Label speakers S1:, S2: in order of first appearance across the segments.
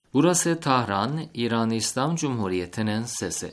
S1: Burası Tahran, İran İslam Cumhuriyeti'nin sesi.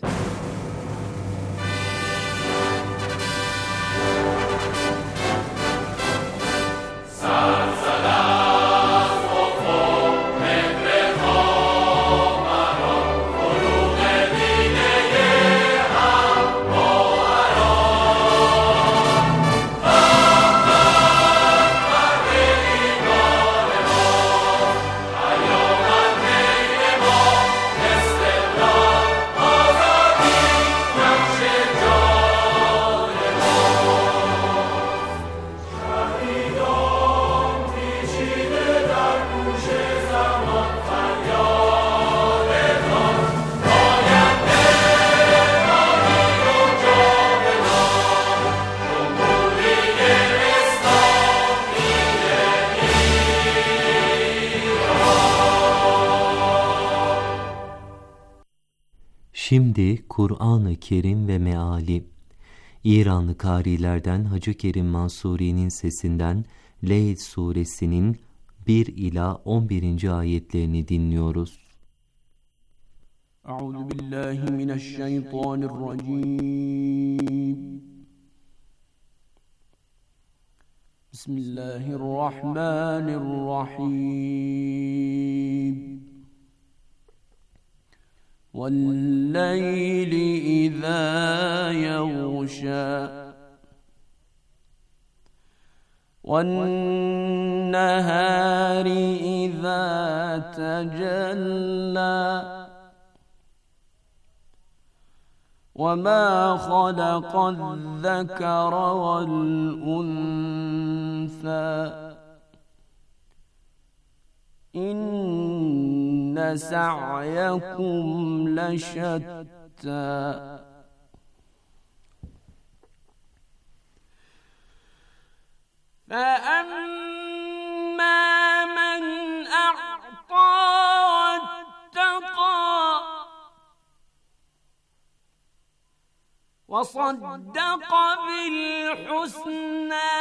S2: Şimdi Kur'an-ı Kerim ve meali. İranlı kârilerden Hacı Kerim Mansuri'nin sesinden Leyl suresinin 1 ila 11. ayetlerini dinliyoruz.
S3: Euzubillahimineşşeytanirracim. Bismillahirrahmanirrahim. وَاللَّيْلِ إِذَا يَغْشَى وَالنَّهَارِ إِذَا تَجَلَّى وَمَا خَلَقَ الذَّكَرَ وَالْأُنثَى إِنَّ سَعْيَكُمْ لَشَتَّى فَأَمَّا مَنْ أَعْطَى وَاتَّقَى وَصَدَّقَ بِالْحُسْنَى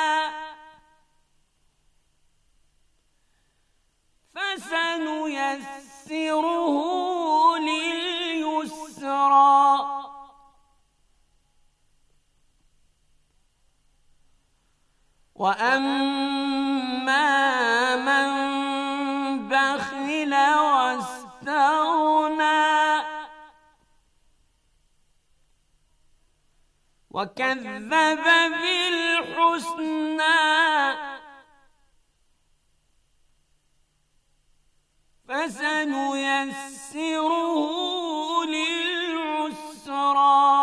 S3: فَسَنُيَسِّرُهُ لِلْيُسْرَى وَأَمَّا مَنْ بَخِلَ وَاسْتَغْنَى وَكَذَّبَ بِالْحُسْنَى فَسَنُيَسِّرُهُ لِلْعُسْرَى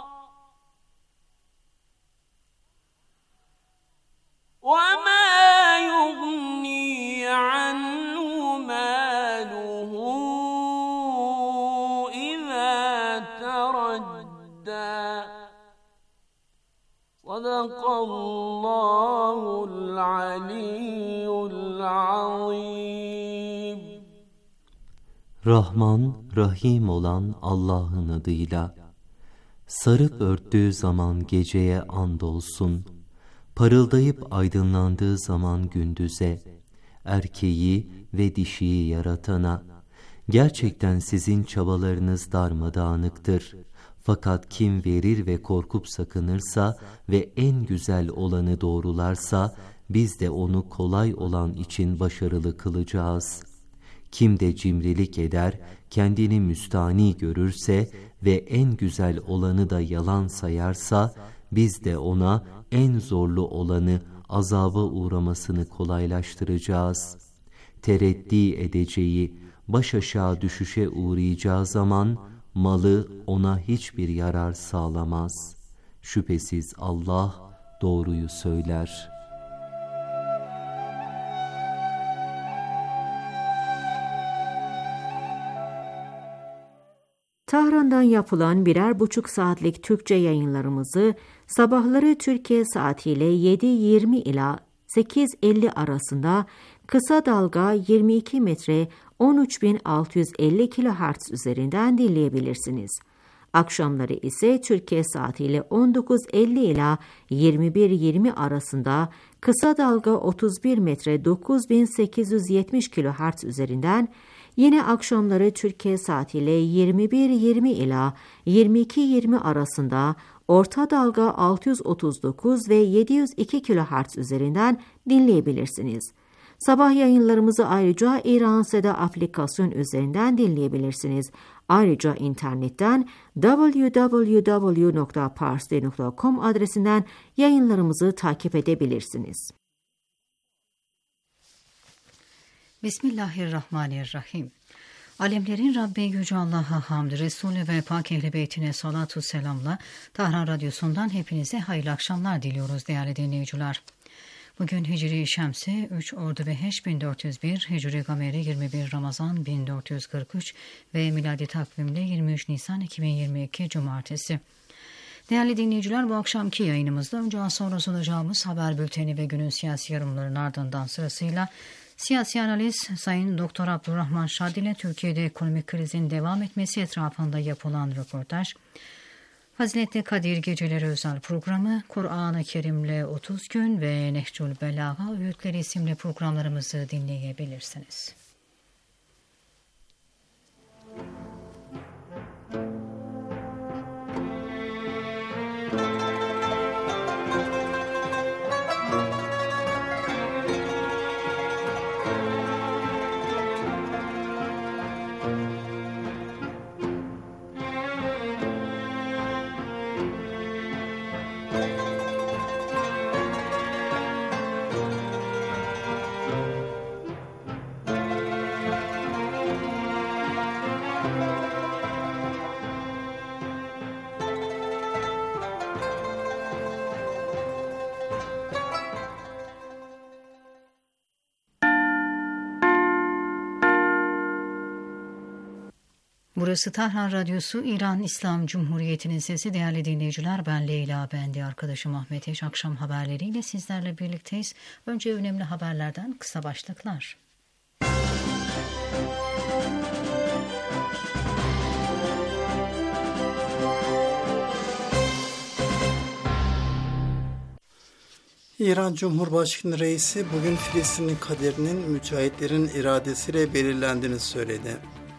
S3: وَمَا يُغْنِي عَنْهُ مَالُهُ إِذَا تَرَدَّى صَدَقَ اللّٰهُ الْعَلِيُّ الْعَظِيمُ.
S2: Rahman, Rahim olan Allah'ın adıyla. Sarıp örttüğü zaman geceye andolsun, parıldayıp aydınlandığı zaman gündüze, erkeği ve dişiyi yaratana. Gerçekten sizin çabalarınız darmadağınıktır. Fakat kim verir ve korkup sakınırsa ve en güzel olanı doğrularsa, biz de onu kolay olan için başarılı kılacağız. Kim de cimrilik eder, kendini müstani görürse ve en güzel olanı da yalan sayarsa, biz de ona en zorlu olanı azaba uğramasını kolaylaştıracağız. Tereddi edeceği, baş aşağı düşüşe uğrayacağı zaman, malı ona hiçbir yarar sağlamaz. Şüphesiz Allah doğruyu söyler.
S4: Tahran'dan yapılan 1,5 saatlik Türkçe yayınlarımızı sabahları Türkiye saatiyle 7:20 ila 8:50 arasında kısa dalga 22 metre 13.650 kHz üzerinden dinleyebilirsiniz. Akşamları ise Türkiye saatiyle 19:50 ila 21:20 arasında kısa dalga 31 metre 9.870 kHz üzerinden Yine akşamları Türkiye saatiyle 21:20 ila 22:20 arasında orta dalga 639 ve 702 kHz üzerinden dinleyebilirsiniz. Sabah yayınlarımızı ayrıca İran Seda aplikasyon üzerinden dinleyebilirsiniz. Ayrıca internetten www.parsi.com adresinden yayınlarımızı takip edebilirsiniz.
S5: Bismillahirrahmanirrahim. Alemlerin Rabbi Yüce Allah'a hamd, Resulü ve Pak Ehl-i Beytine salatu selamla Tahran Radyosu'ndan hepinize hayırlı akşamlar diliyoruz değerli dinleyiciler. Bugün Hicri Şemsi 3 Ordubeheş 1401, Hicri Gameri 21 Ramazan 1443 ve miladi takvimle 23 Nisan 2022 Cumartesi. Değerli dinleyiciler, bu akşamki yayınımızda önce az sonra sunacağımız haber bülteni ve günün siyasi yorumlarının ardından sırasıyla siyasi analiz Sayın Doktor Abdurrahman Şad ile Türkiye'de ekonomik krizin devam etmesi etrafında yapılan röportaj, Faziletli Kadir Geceleri özel programı, Kur'an-ı Kerim'le 30 gün ve Nehcül Belaga öğütleri isimli programlarımızı dinleyebilirsiniz. Burası Tahran Radyosu, İran İslam Cumhuriyeti'nin sesi. Değerli dinleyiciler, ben Leyla, ben de arkadaşım Ahmet Eş. Akşam haberleriyle sizlerle birlikteyiz. Önce önemli haberlerden kısa başlıklar.
S6: İran Cumhurbaşkanı Reisi bugün Filistin'in kaderinin mücahitlerin iradesiyle belirlendiğini söyledi.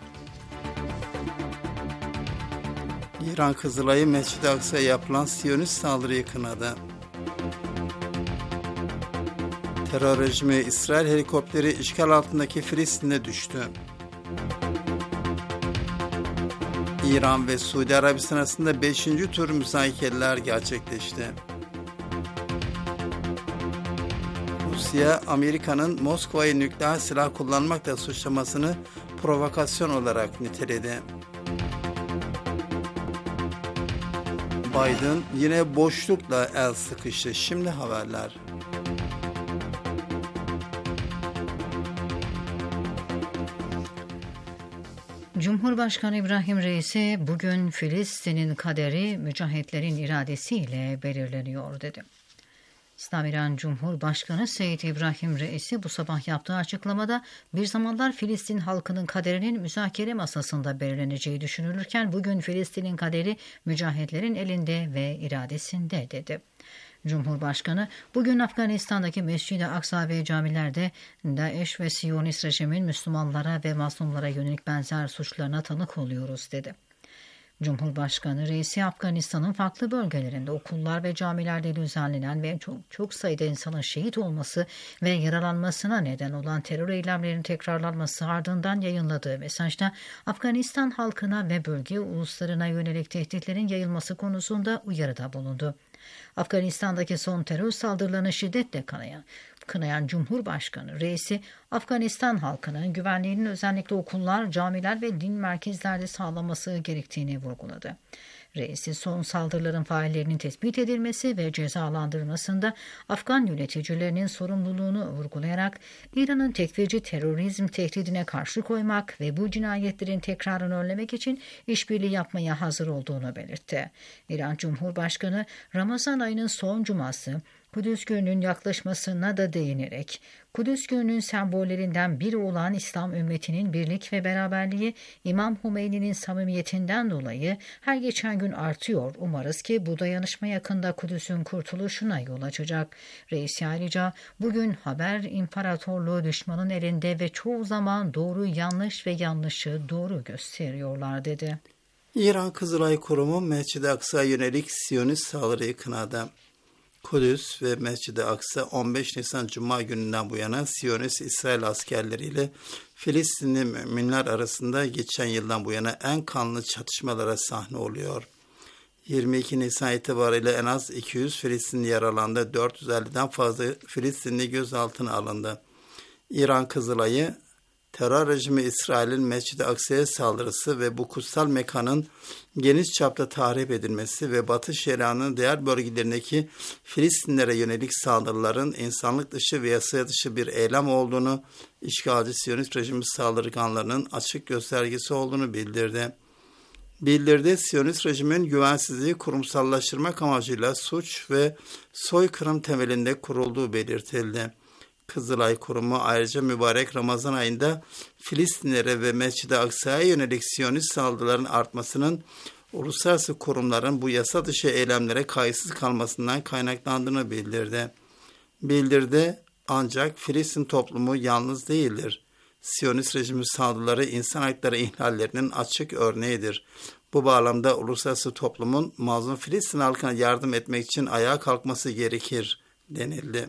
S6: İran Kızılay'ı Mescid-i Aksa'ya yapılan Siyonist saldırıyı kınadı. Terör rejimi İsrail helikopteri işgal altındaki Filistin'e düştü. İran ve Suudi Arabistan arasında 5. tur müzakereler gerçekleşti. Rusya, Amerika'nın Moskova'yı nükleer silah kullanmakla suçlamasını provokasyon olarak niteledi. Biden yine boşlukla el sıkıştı. Şimdi haberler.
S5: Cumhurbaşkanı İbrahim Reisi bugün Filistin'in kaderi mücahitlerin iradesiyle belirleniyor dedi. İran Cumhurbaşkanı Seyyid İbrahim Reisi bu sabah yaptığı açıklamada bir zamanlar Filistin halkının kaderinin müzakere masasında belirleneceği düşünülürken bugün Filistin'in kaderi mücahitlerin elinde ve iradesinde dedi. Cumhurbaşkanı bugün Afganistan'daki Mescid-i Aksa ve camilerde DAEŞ ve Siyonist rejimin Müslümanlara ve mazlumlara yönelik benzer suçlarına tanık oluyoruz dedi. Cumhurbaşkanı Reisi Afganistan'ın farklı bölgelerinde okullar ve camilerde düzenlenen ve çok sayıda insanın şehit olması ve yaralanmasına neden olan terör eylemlerinin tekrarlanması ardından yayınladığı mesajda Afganistan halkına ve bölge uluslarına yönelik tehditlerin yayılması konusunda uyarıda bulundu. Afganistan'daki son terör saldırılarını şiddetle kınayan Cumhurbaşkanı Reisi, Afganistan halkının güvenliğinin özellikle okullar, camiler ve din merkezlerde sağlanması gerektiğini vurguladı. Reisi son saldırıların faillerinin tespit edilmesi ve cezalandırılmasında Afgan yöneticilerinin sorumluluğunu vurgulayarak İran'ın tekfirci terörizm tehdidine karşı koymak ve bu cinayetlerin tekrarını önlemek için işbirliği yapmaya hazır olduğunu belirtti. İran Cumhurbaşkanı Ramazan ayının son cuması Kudüs Günü'nün yaklaşmasına da değinerek, Kudüs Günü'nün sembollerinden biri olan İslam ümmetinin birlik ve beraberliği İmam Hümeyni'nin samimiyetinden dolayı her geçen gün artıyor. Umarız ki bu dayanışma yakında Kudüs'ün kurtuluşuna yol açacak. Reisi ayrıca bugün haber imparatorluğu düşmanın elinde ve çoğu zaman doğru yanlış ve yanlışı doğru gösteriyorlar dedi.
S6: İran Kızılay Kurumu Mescid-i Aksa'ya yönelik Siyonist saldırıyı kınadı. Kudüs ve Mescid-i Aksa 15 Nisan Cuma gününden bu yana Siyonist İsrail askerleriyle Filistinli müminler arasında geçen yıldan bu yana en kanlı çatışmalara sahne oluyor. 22 Nisan itibariyle en az 200 Filistinli yaralandı, 450'den fazla Filistinli gözaltına alındı. İran Kızılay'ı terör rejimi İsrail'in Mescid-i Aksa'ya saldırısı ve bu kutsal mekanın geniş çapta tahrip edilmesi ve Batı Şeria'nın diğer bölgelerindeki Filistinlere yönelik saldırıların insanlık dışı ve yasa dışı bir eylem olduğunu, işgalci Siyonist rejimi saldırganlarının açık göstergesi olduğunu bildirdi. Siyonist rejimin güvensizliği kurumsallaştırmak amacıyla suç ve soykırım temelinde kurulduğu belirtildi. Kızılay Kurumu ayrıca mübarek Ramazan ayında Filistinlere ve Mescid-i Aksa'ya yönelik Siyonist saldırıların artmasının uluslararası kurumların bu yasa dışı eylemlere kayıtsız kalmasından kaynaklandığını bildirdi. Ancak Filistin toplumu yalnız değildir. Siyonist rejimi saldırıları insan hakları ihlallerinin açık örneğidir. Bu bağlamda uluslararası toplumun mazlum Filistin halkına yardım etmek için ayağa kalkması gerekir denildi.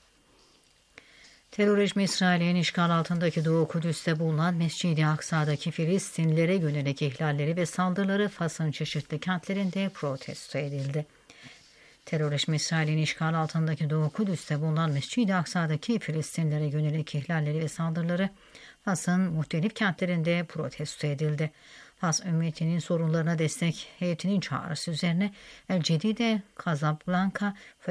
S5: Terör rejimi İsrail'in işgal altındaki Doğu Kudüs'te bulunan Mescid-i Aksa'daki Filistinlilere yönelik ihlalleri ve saldırıları Fas'ın çeşitli kentlerinde protesto edildi. Terör rejimi İsrail'in işgal altındaki Doğu Kudüs'te bulunan Mescid-i Aksa'daki Filistinlilere yönelik ihlalleri ve saldırıları Fas'ın muhtelif kentlerinde protesto edildi. Fas ümmetinin sorunlarına destek heyetinin çağrısı üzerine El Cedide, Casablanca,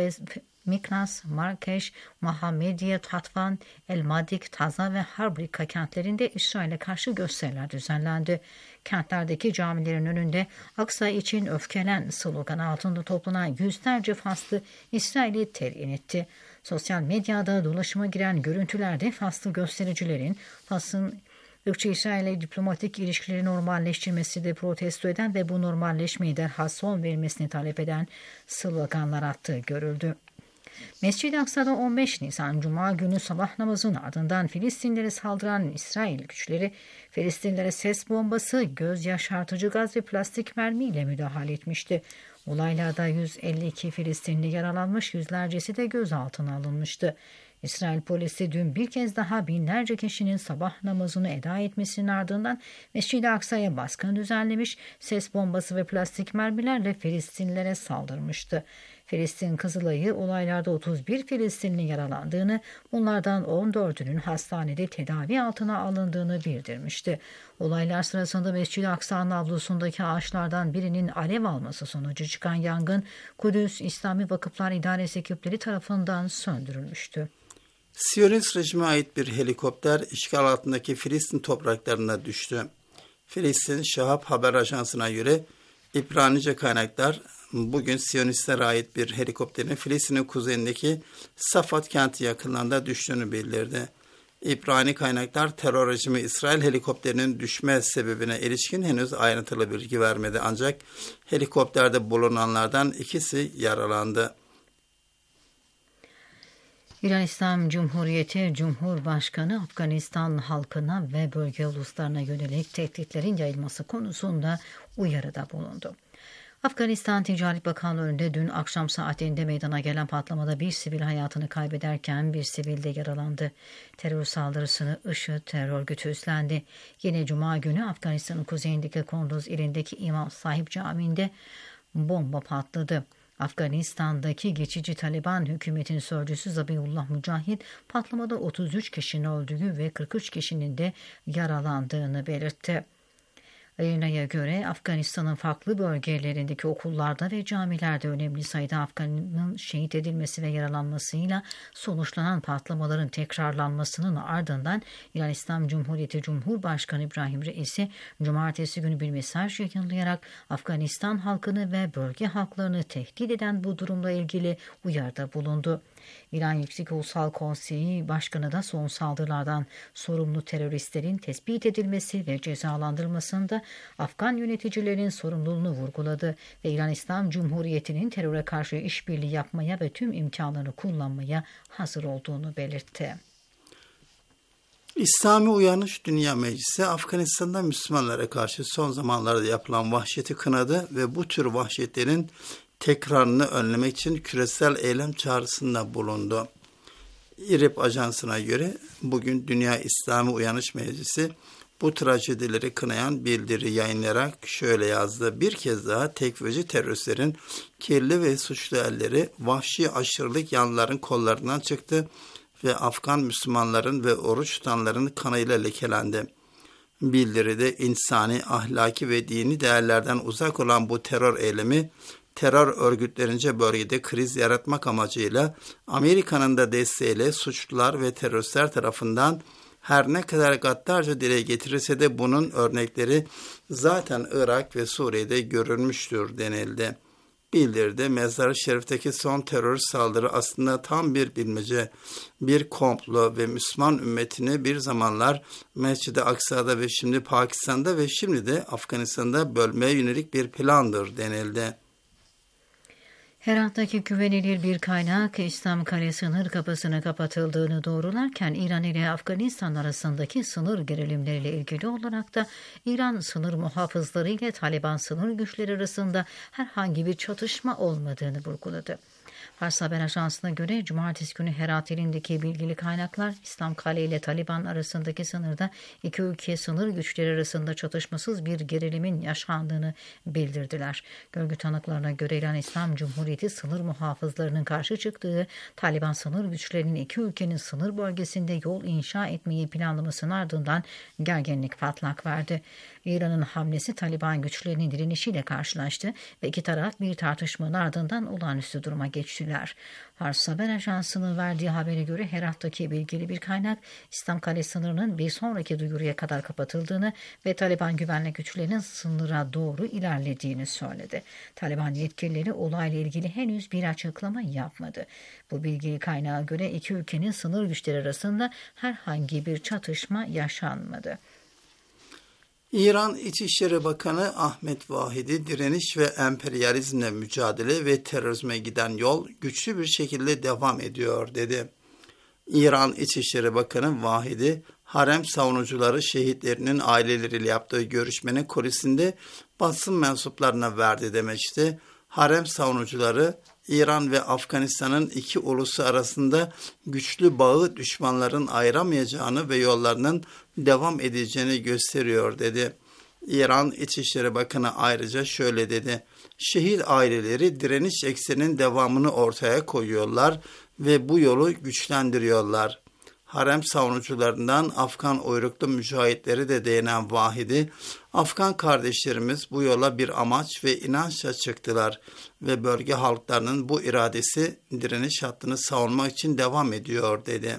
S5: Miknas, Marrakeş, Muhammediye, Tatvan, El Madik, Taza ve Harbrika kentlerinde İsrail'e karşı gösteriler düzenlendi. Kentlerdeki camilerin önünde Aksa için öfkelen sloganı altında toplanan yüzlerce Faslı İsrail'i teryin etti. Sosyal medyada dolaşıma giren görüntülerde Faslı göstericilerin Fas'ın ırkçı İsrail'le diplomatik ilişkileri normalleştirmesi de protesto eden ve bu normalleşmeyi derhal son verilmesini talep eden sloganlar attığı görüldü. Mescid-i Aksa'da 15 Nisan Cuma günü sabah namazının ardından Filistinlilere saldıran İsrail güçleri Filistinlilere ses bombası, göz yaşartıcı gaz ve plastik mermiyle müdahale etmişti. Olaylarda 152 Filistinli yaralanmış, yüzlercesi de gözaltına alınmıştı. İsrail polisi dün bir kez daha binlerce kişinin sabah namazını eda etmesinin ardından Mescid-i Aksa'ya baskın düzenlemiş, ses bombası ve plastik mermilerle Filistinlilere saldırmıştı. Filistin Kızılay'ı olaylarda 31 Filistinli yaralandığını, bunlardan 14'ünün hastanede tedavi altına alındığını bildirmişti. Olaylar sırasında Mescid-i Aksa'nın avlusundaki ağaçlardan birinin alev alması sonucu çıkan yangın Kudüs İslami Vakıflar İdaresi ekipleri tarafından söndürülmüştü.
S6: Siyonist rejime ait bir helikopter işgal altındaki Filistin topraklarına düştü. Filistin Şahap Haber Ajansı'na göre İbranice kaynaklar bugün Siyonistlere ait bir helikopterin Filistin'in kuzeyindeki Safat kenti yakınlarında düştüğünü bildirdi. İbrani kaynaklar terör rejimi İsrail helikopterinin düşme sebebine ilişkin henüz ayrıntılı bilgi vermedi, ancak helikopterde bulunanlardan ikisi yaralandı.
S5: İran İslam Cumhuriyeti Cumhurbaşkanı Afganistan halkına ve bölge uluslarına yönelik tehditlerin yayılması konusunda uyarıda bulundu. Afganistan Ticaret Bakanlığı önünde dün akşam saatinde meydana gelen patlamada bir sivil hayatını kaybederken bir sivil de yaralandı. Terör saldırısını IŞİD terör örgütü üstlendi. Yine Cuma günü Afganistan'ın kuzeyindeki Kunduz ilindeki İmam Sahip Camii'nde bomba patladı. Afganistan'daki geçici Taliban hükümetinin sözcüsü Zabihullah Mücahit patlamada 33 kişinin öldüğü ve 43 kişinin de yaralandığını belirtti. Arina'ya göre Afganistan'ın farklı bölgelerindeki okullarda ve camilerde önemli sayıda Afgan'ın şehit edilmesi ve yaralanmasıyla sonuçlanan patlamaların tekrarlanmasının ardından İran İslam Cumhuriyeti Cumhurbaşkanı İbrahim Reisi cumartesi günü bir mesaj yayınlayarak Afganistan halkını ve bölge halklarını tehdit eden bu durumla ilgili uyarıda bulundu. İran Yüksek Ulusal Konseyi Başkanı da son saldırılardan sorumlu teröristlerin tespit edilmesi ve cezalandırılmasında Afgan yöneticilerin sorumluluğunu vurguladı ve İran İslam Cumhuriyeti'nin teröre karşı işbirliği yapmaya ve tüm imkanlarını kullanmaya hazır olduğunu belirtti.
S6: İslami Uyanış Dünya Meclisi Afganistan'da Müslümanlara karşı son zamanlarda yapılan vahşeti kınadı ve bu tür vahşetlerin tekrarını önlemek için küresel eylem çağrısında bulundu. İRIB Ajansı'na göre bugün Dünya İslami Uyanış Meclisi bu trajedileri kınayan bildiri yayınlayarak şöyle yazdı. Bir kez daha tekfirci teröristlerin kirli ve suçlu elleri vahşi aşırılık yanlıların kollarından çıktı ve Afgan Müslümanların ve oruç tutanların kanıyla lekelendi. Bildiride insani, ahlaki ve dini değerlerden uzak olan bu terör eylemi, terör örgütlerince bölgede kriz yaratmak amacıyla Amerika'nın da desteğiyle suçlular ve teröristler tarafından her ne kadar gaddarca dile getirirse de bunun örnekleri zaten Irak ve Suriye'de görülmüştür denildi. Bildirdi, Mezar-ı Şerif'teki son terör saldırı aslında tam bir bilmece, bir komplo ve Müslüman ümmetini bir zamanlar Mescid-i Aksa'da ve şimdi Pakistan'da ve şimdi de Afganistan'da bölmeye yönelik bir plandır denildi.
S5: Herat'taki güvenilir bir kaynak İslam Kale sınır kapısını kapatıldığını doğrularken İran ile Afganistan arasındaki sınır gerilimleriyle ilgili olarak da İran sınır muhafızları ile Taliban sınır güçleri arasında herhangi bir çatışma olmadığını vurguladı. Fars Haber Ajansı'na göre cumartesi günü Herat ilindeki bilgili kaynaklar İslam Kale ile Taliban arasındaki sınırda iki ülke sınır güçleri arasında çatışmasız bir gerilimin yaşandığını bildirdiler. Görgü tanıklarına göre İran İslam Cumhuriyeti sınır muhafızlarının karşı çıktığı Taliban sınır güçlerinin iki ülkenin sınır bölgesinde yol inşa etmeyi planlamasının ardından gerginlik patlak verdi. İran'ın hamlesi Taliban güçlerinin direnişiyle karşılaştı ve iki taraf bir tartışmanın ardından olağanüstü duruma geçtiler. Fars Haber Ajansı'nın verdiği habere göre Herat'taki bilgili bir kaynak İslam Kale sınırının bir sonraki duyuruya kadar kapatıldığını ve Taliban güvenlik güçlerinin sınıra doğru ilerlediğini söyledi. Taliban yetkilileri olayla ilgili henüz bir açıklama yapmadı. Bu bilgili kaynağa göre iki ülkenin sınır güçleri arasında herhangi bir çatışma yaşanmadı.
S6: İran İçişleri Bakanı Ahmet Vahidi, direniş ve emperyalizmle mücadele ve terörizme giden yol güçlü bir şekilde devam ediyor dedi. İran İçişleri Bakanı Vahidi, harem savunucuları şehitlerinin aileleriyle yaptığı görüşmenin kulisinde basın mensuplarına verdi demişti. Harem savunucuları, İran ve Afganistan'ın iki ulusu arasında güçlü bağı düşmanların ayıramayacağını ve yollarının devam edeceğini gösteriyor dedi. İran İçişleri Bakanı ayrıca şöyle dedi. Şehit aileleri direniş ekseninin devamını ortaya koyuyorlar ve bu yolu güçlendiriyorlar. Harem savunucularından Afgan uyruklu mücahitleri de değinen Vahidi, Afgan kardeşlerimiz bu yola bir amaç ve inançla çıktılar ve bölge halklarının bu iradesi direniş hattını savunmak için devam ediyor dedi.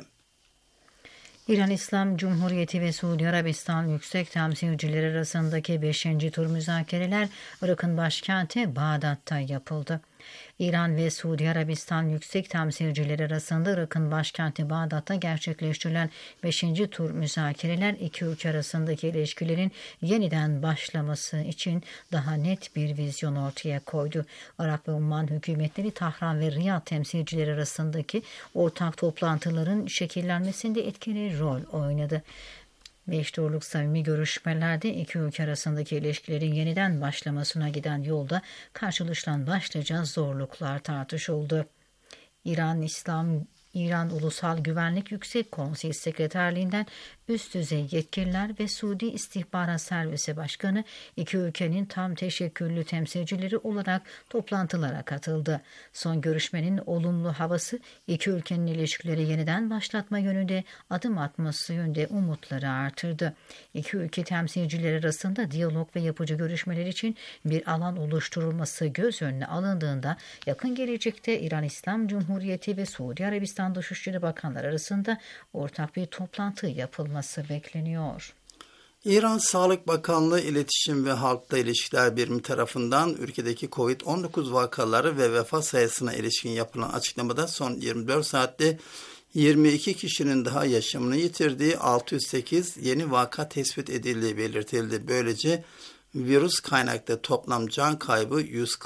S5: İran İslam Cumhuriyeti ve Suudi Arabistan yüksek temsilcileri arasındaki 5. tur müzakereler Irak'ın başkenti Bağdat'ta yapıldı. İran ve Suudi Arabistan yüksek temsilcileri arasında Irak'ın başkenti Bağdat'ta gerçekleştirilen 5. tur müzakereler iki ülke arasındaki ilişkilerin yeniden başlaması için daha net bir vizyon ortaya koydu. Irak ve Umman hükümetleri Tahran ve Riyad temsilcileri arasındaki ortak toplantıların şekillenmesinde etkili rol oynadı. 5 turluk samimi görüşmelerde iki ülke arasındaki ilişkilerin yeniden başlamasına giden yolda karşılaşılan başlıca zorluklar tartışıldı. İran Ulusal Güvenlik Yüksek Konseyi Sekreterliğinden üst düzey yetkililer ve Suudi İstihbarat Servisi Başkanı iki ülkenin tam teşekküllü temsilcileri olarak toplantılara katıldı. Son görüşmenin olumlu havası iki ülkenin ilişkileri yeniden başlatma yönünde adım atması yönünde umutları artırdı. İki ülke temsilcileri arasında diyalog ve yapıcı görüşmeler için bir alan oluşturulması göz önüne alındığında yakın gelecekte İran İslam Cumhuriyeti ve Suudi Arabistan Dışişleri Bakanları arasında ortak bir toplantı yapılması bekleniyor.
S6: İran Sağlık Bakanlığı İletişim ve Halkla İlişkiler Birimi tarafından ülkedeki Covid-19 vakaları ve vefat sayısına ilişkin yapılan açıklamada son 24 saatte 22 kişinin daha yaşamını yitirdiği, 608 yeni vaka tespit edildiği belirtildi. Böylece virüs kaynaklı toplam can kaybı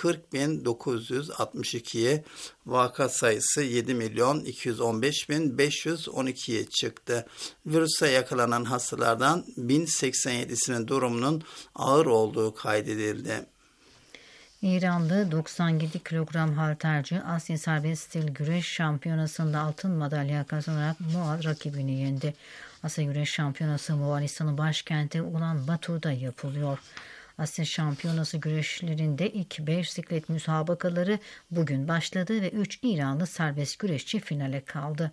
S6: 140.962'ye, vaka sayısı 7.215.512'ye çıktı. Virüse yakalanan hastalardan 1087'sinin durumunun ağır olduğu kaydedildi.
S5: İranlı 97 kilogram halterci Asya Serbest Stil Güreş Şampiyonası'nda altın madalya kazanarak Moğol rakibini yendi. Asya Güreş Şampiyonası Moğolistan'ın başkenti Ulan Batur'da yapılıyor. Asya Şampiyonası güreşlerinde ilk 5 siklet müsabakaları bugün başladı ve 3 İranlı serbest güreşçi finale kaldı.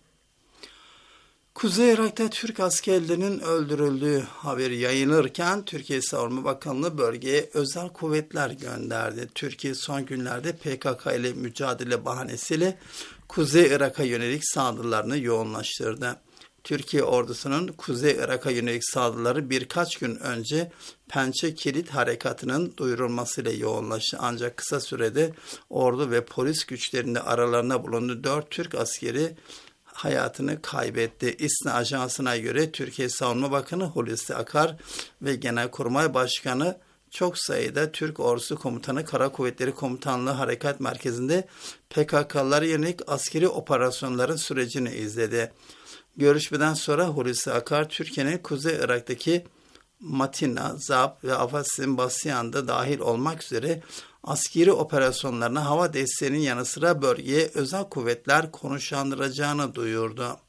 S6: Kuzey Irak'ta Türk askerlerinin öldürüldüğü haberi yayılırken Türkiye Savunma Bakanlığı bölgeye özel kuvvetler gönderdi. Türkiye son günlerde PKK ile mücadele bahanesiyle Kuzey Irak'a yönelik saldırılarını yoğunlaştırdı. Türkiye ordusunun Kuzey Irak'a yönelik saldırıları birkaç gün önce Pençe Kilit Harekatı'nın duyurulmasıyla yoğunlaştı. Ancak kısa sürede ordu ve polis güçlerinde aralarında bulunduğu 4 Türk askeri hayatını kaybetti. İSNA Ajansı'na göre Türkiye Savunma Bakanı Hulusi Akar ve Genelkurmay Başkanı çok sayıda Türk Ordusu Komutanı Kara Kuvvetleri Komutanlığı Harekat Merkezi'nde PKK'lara yönelik askeri operasyonların sürecini izledi. Görüşmeden sonra Hulusi Akar, Türkiye'nin Kuzey Irak'taki Matina, Zab ve Afasin Basyan'da dahil olmak üzere askeri operasyonlarına hava desteğinin yanı sıra bölgeye özel kuvvetler konuşlandıracağını duyurdu.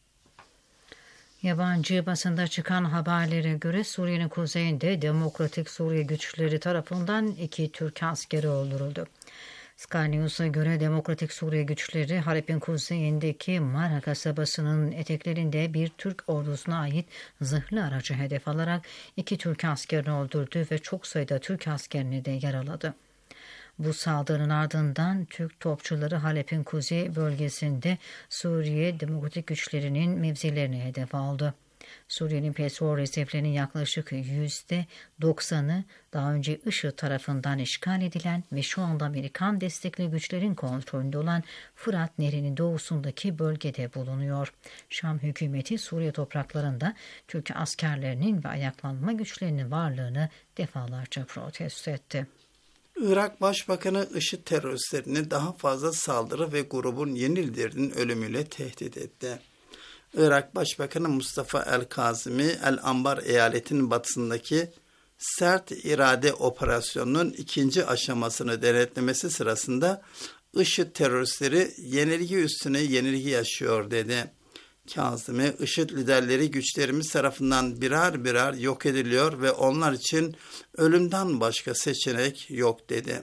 S5: Yabancı basında çıkan haberlere göre Suriye'nin kuzeyinde Demokratik Suriye güçleri tarafından 2 Türk askeri öldürüldü. Sky News'a göre Demokratik Suriye güçleri Halep'in kuzeyindeki Mara kasabasının eteklerinde bir Türk ordusuna ait zırhlı aracı hedef alarak 2 Türk askerini öldürdü ve çok sayıda Türk askerini de yaraladı. Bu saldırının ardından Türk topçuları Halep'in kuzey bölgesinde Suriye Demokratik güçlerinin mevzilerini hedef aldı. Suriye'nin petrol rezervlerinin yaklaşık %90'ı daha önce IŞİD tarafından işgal edilen ve şu anda Amerikan destekli güçlerin kontrolünde olan Fırat Nehri'nin doğusundaki bölgede bulunuyor. Şam hükümeti Suriye topraklarında Türk askerlerinin ve ayaklanma güçlerinin varlığını defalarca protesto etti.
S6: Irak Başbakanı IŞİD teröristlerini daha fazla saldırı ve grubun yenildirdiğinin ölümüyle tehdit etti. Irak Başbakanı Mustafa El-Kazimi, El-Ambar eyaletinin batısındaki Sert İrade Operasyonu'nun 2. aşamasını denetlemesi sırasında IŞİD teröristleri yenilgi üstüne yenilgi yaşıyor dedi. Kazimi, IŞİD liderleri güçlerimiz tarafından birer birer yok ediliyor ve onlar için ölümden başka seçenek yok dedi.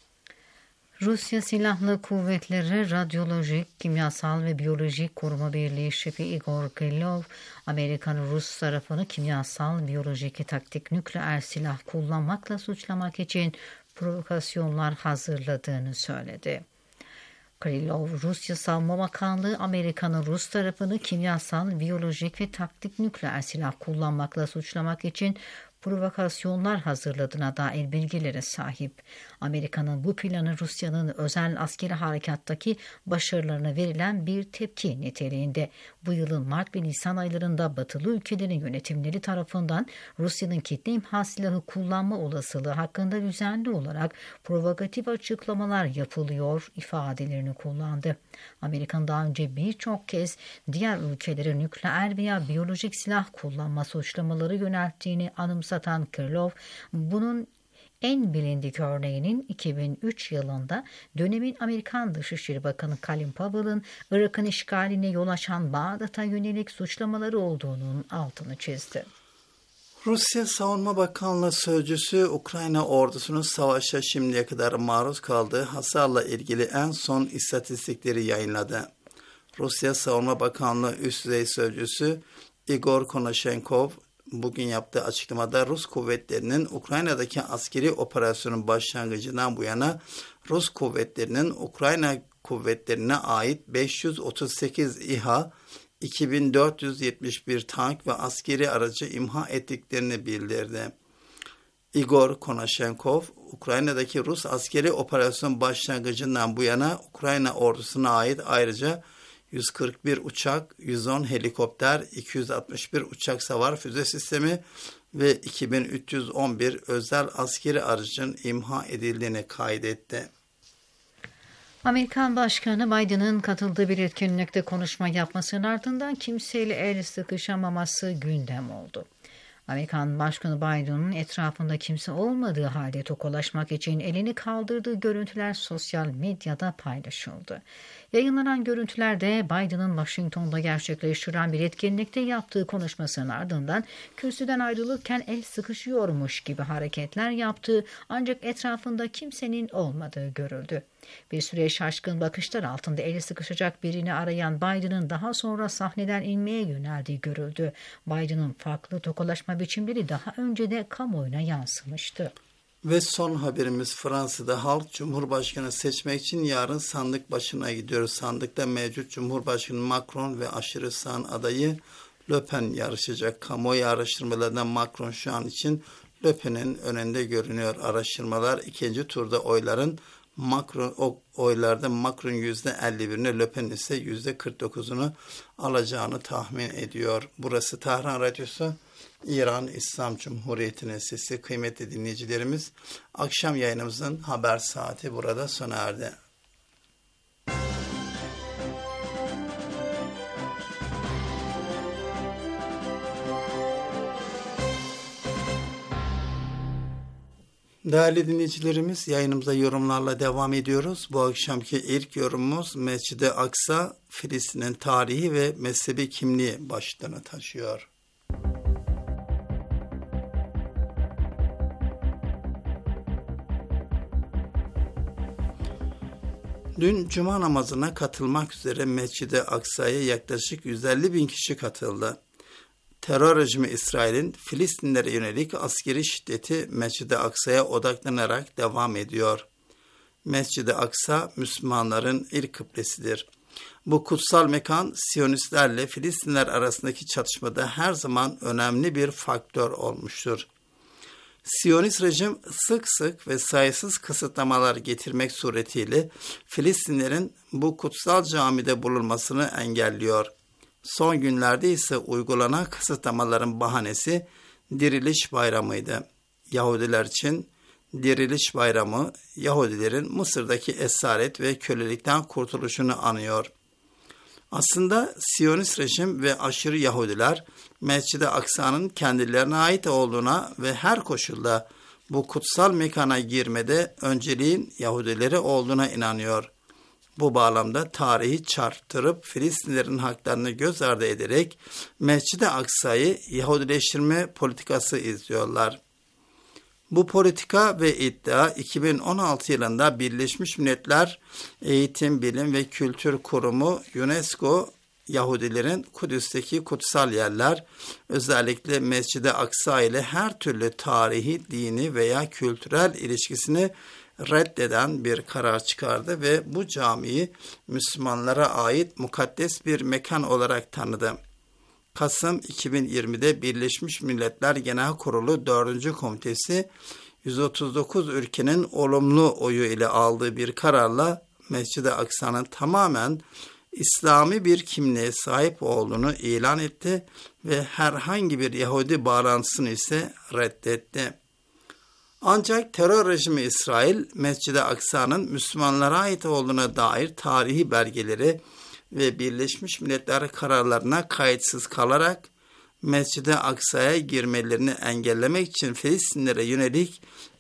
S5: Rusya Silahlı Kuvvetleri Radyolojik, Kimyasal ve Biyolojik Koruma Birliği Şefi Igor Krylov, Amerikan-Rus tarafını kimyasal, biyolojik ve taktik nükleer silah kullanmakla suçlamak için provokasyonlar hazırladığını söyledi. Krylov, Rusya Savunma Bakanlığı, Amerika'nın Rus tarafını kimyasal, biyolojik ve taktik nükleer silah kullanmakla suçlamak için provokasyonlar hazırladığına dair bilgilere sahip. Amerika'nın bu planı Rusya'nın özel askeri harekattaki başarılarına verilen bir tepki niteliğinde. Bu yılın Mart ve Nisan aylarında batılı ülkelerin yönetimleri tarafından Rusya'nın kitle imha silahı kullanma olasılığı hakkında düzenli olarak provokatif açıklamalar yapılıyor ifadelerini kullandı. Amerika'nın daha önce birçok kez diğer ülkelere nükleer veya biyolojik silah kullanma suçlamaları yönelttiğini anımsatan Krylov, bunun En bilindik örneğinin 2003 yılında dönemin Amerikan Dışişleri Bakanı Colin Powell'ın Irak'ın işgaline yol açan Bağdat'a yönelik suçlamaları olduğunun altını çizdi.
S6: Rusya Savunma Bakanlığı sözcüsü Ukrayna ordusunun savaşa şimdiye kadar maruz kaldığı hasarla ilgili en son istatistikleri yayınladı. Rusya Savunma Bakanlığı üst düzey sözcüsü Igor Konashenkov bugün yaptığı açıklamada Rus kuvvetlerinin Ukrayna'daki askeri operasyonun başlangıcından bu yana Rus kuvvetlerinin Ukrayna kuvvetlerine ait 538 İHA, 2471 tank ve askeri aracı imha ettiklerini bildirdi. Igor Konashenkov, Ukrayna'daki Rus askeri operasyon başlangıcından bu yana Ukrayna ordusuna ait ayrıca 141 uçak, 110 helikopter, 261 uçak savar füze sistemi ve 2311 özel askeri aracın imha edildiğini kaydetti.
S5: Amerikan Başkanı Biden'ın katıldığı bir etkinlikte konuşma yapmasının ardından kimseyle el sıkışamaması gündem oldu. Amerikan Başkanı Biden'ın etrafında kimse olmadığı halde tokalaşmak için elini kaldırdığı görüntüler sosyal medyada paylaşıldı. Yayınlanan görüntülerde Biden'ın Washington'da gerçekleştirilen bir etkinlikte yaptığı konuşmasının ardından kürsüden ayrılırken el sıkışıyormuş gibi hareketler yaptığı ancak etrafında kimsenin olmadığı görüldü. Bir süre şaşkın bakışlar altında eli sıkışacak birini arayan Biden'ın daha sonra sahneden inmeye yöneldiği görüldü. Biden'ın farklı tokalaşma biçimleri daha önce de kamuoyuna yansımıştı.
S6: Ve son haberimiz Fransa'da halk Cumhurbaşkanı seçmek için yarın sandık başına gidiyor. Sandıkta mevcut Cumhurbaşkanı Macron ve aşırı sağın adayı Le Pen yarışacak. Kamuoyu araştırmalarında Macron şu an için Le Pen'in önünde görünüyor. Araştırmalar ikinci turda oylarda Macron %51'ini, Le Pen ise %49'unu alacağını tahmin ediyor. Burası Tahran Radyosu, İran İslam Cumhuriyeti'nin sesi. Kıymetli dinleyicilerimiz, akşam yayınımızın haber saati burada sona erdi. Değerli dinleyicilerimiz, yayınımıza yorumlarla devam ediyoruz. Bu akşamki ilk yorumumuz Mescid-i Aksa, Filistin'in tarihi ve mezhebi kimliği başlığını taşıyor. Dün Cuma namazına katılmak üzere Mescid-i Aksa'ya yaklaşık 150 bin kişi katıldı. Terör rejimi İsrail'in Filistinlere yönelik askeri şiddeti Mescid-i Aksa'ya odaklanarak devam ediyor. Mescid-i Aksa, Müslümanların ilk kıblesidir. Bu kutsal mekan, Siyonistlerle Filistinler arasındaki çatışmada her zaman önemli bir faktör olmuştur. Siyonist rejim sık sık ve sayısız kısıtlamalar getirmek suretiyle Filistinlerin bu kutsal camide bulunmasını engelliyor. Son günlerde ise uygulanan kısıtlamaların bahanesi Diriliş Bayramı'ydı. Yahudiler için Diriliş Bayramı, Yahudilerin Mısır'daki esaret ve kölelikten kurtuluşunu anıyor. Aslında Siyonist rejim ve aşırı Yahudiler, Mescid-i Aksa'nın kendilerine ait olduğuna ve her koşulda bu kutsal mekana girmede önceliğin Yahudilere olduğuna inanıyor. Bu bağlamda tarihi çarptırıp Filistinlerin haklarını göz ardı ederek Mescid-i Aksa'yı Yahudileştirme politikası izliyorlar. Bu politika ve iddia 2016 yılında Birleşmiş Milletler Eğitim, Bilim ve Kültür Kurumu UNESCO, Yahudilerin Kudüs'teki kutsal yerler, özellikle Mescid-i Aksa ile her türlü tarihi, dini veya kültürel ilişkisini reddeden bir karar çıkardı ve bu camiyi Müslümanlara ait mukaddes bir mekan olarak tanıdı. Kasım 2020'de Birleşmiş Milletler Genel Kurulu 4. Komitesi 139 ülkenin olumlu oyu ile aldığı bir kararla Mescid-i Aksa'nın tamamen İslami bir kimliğe sahip olduğunu ilan etti ve herhangi bir Yahudi bağlantısını ise reddetti. Ancak terör rejimi İsrail, Mescid-i Aksa'nın Müslümanlara ait olduğuna dair tarihi belgeleri ve Birleşmiş Milletler kararlarına kayıtsız kalarak Mescid-i Aksa'ya girmelerini engellemek için Filistinlere yönelik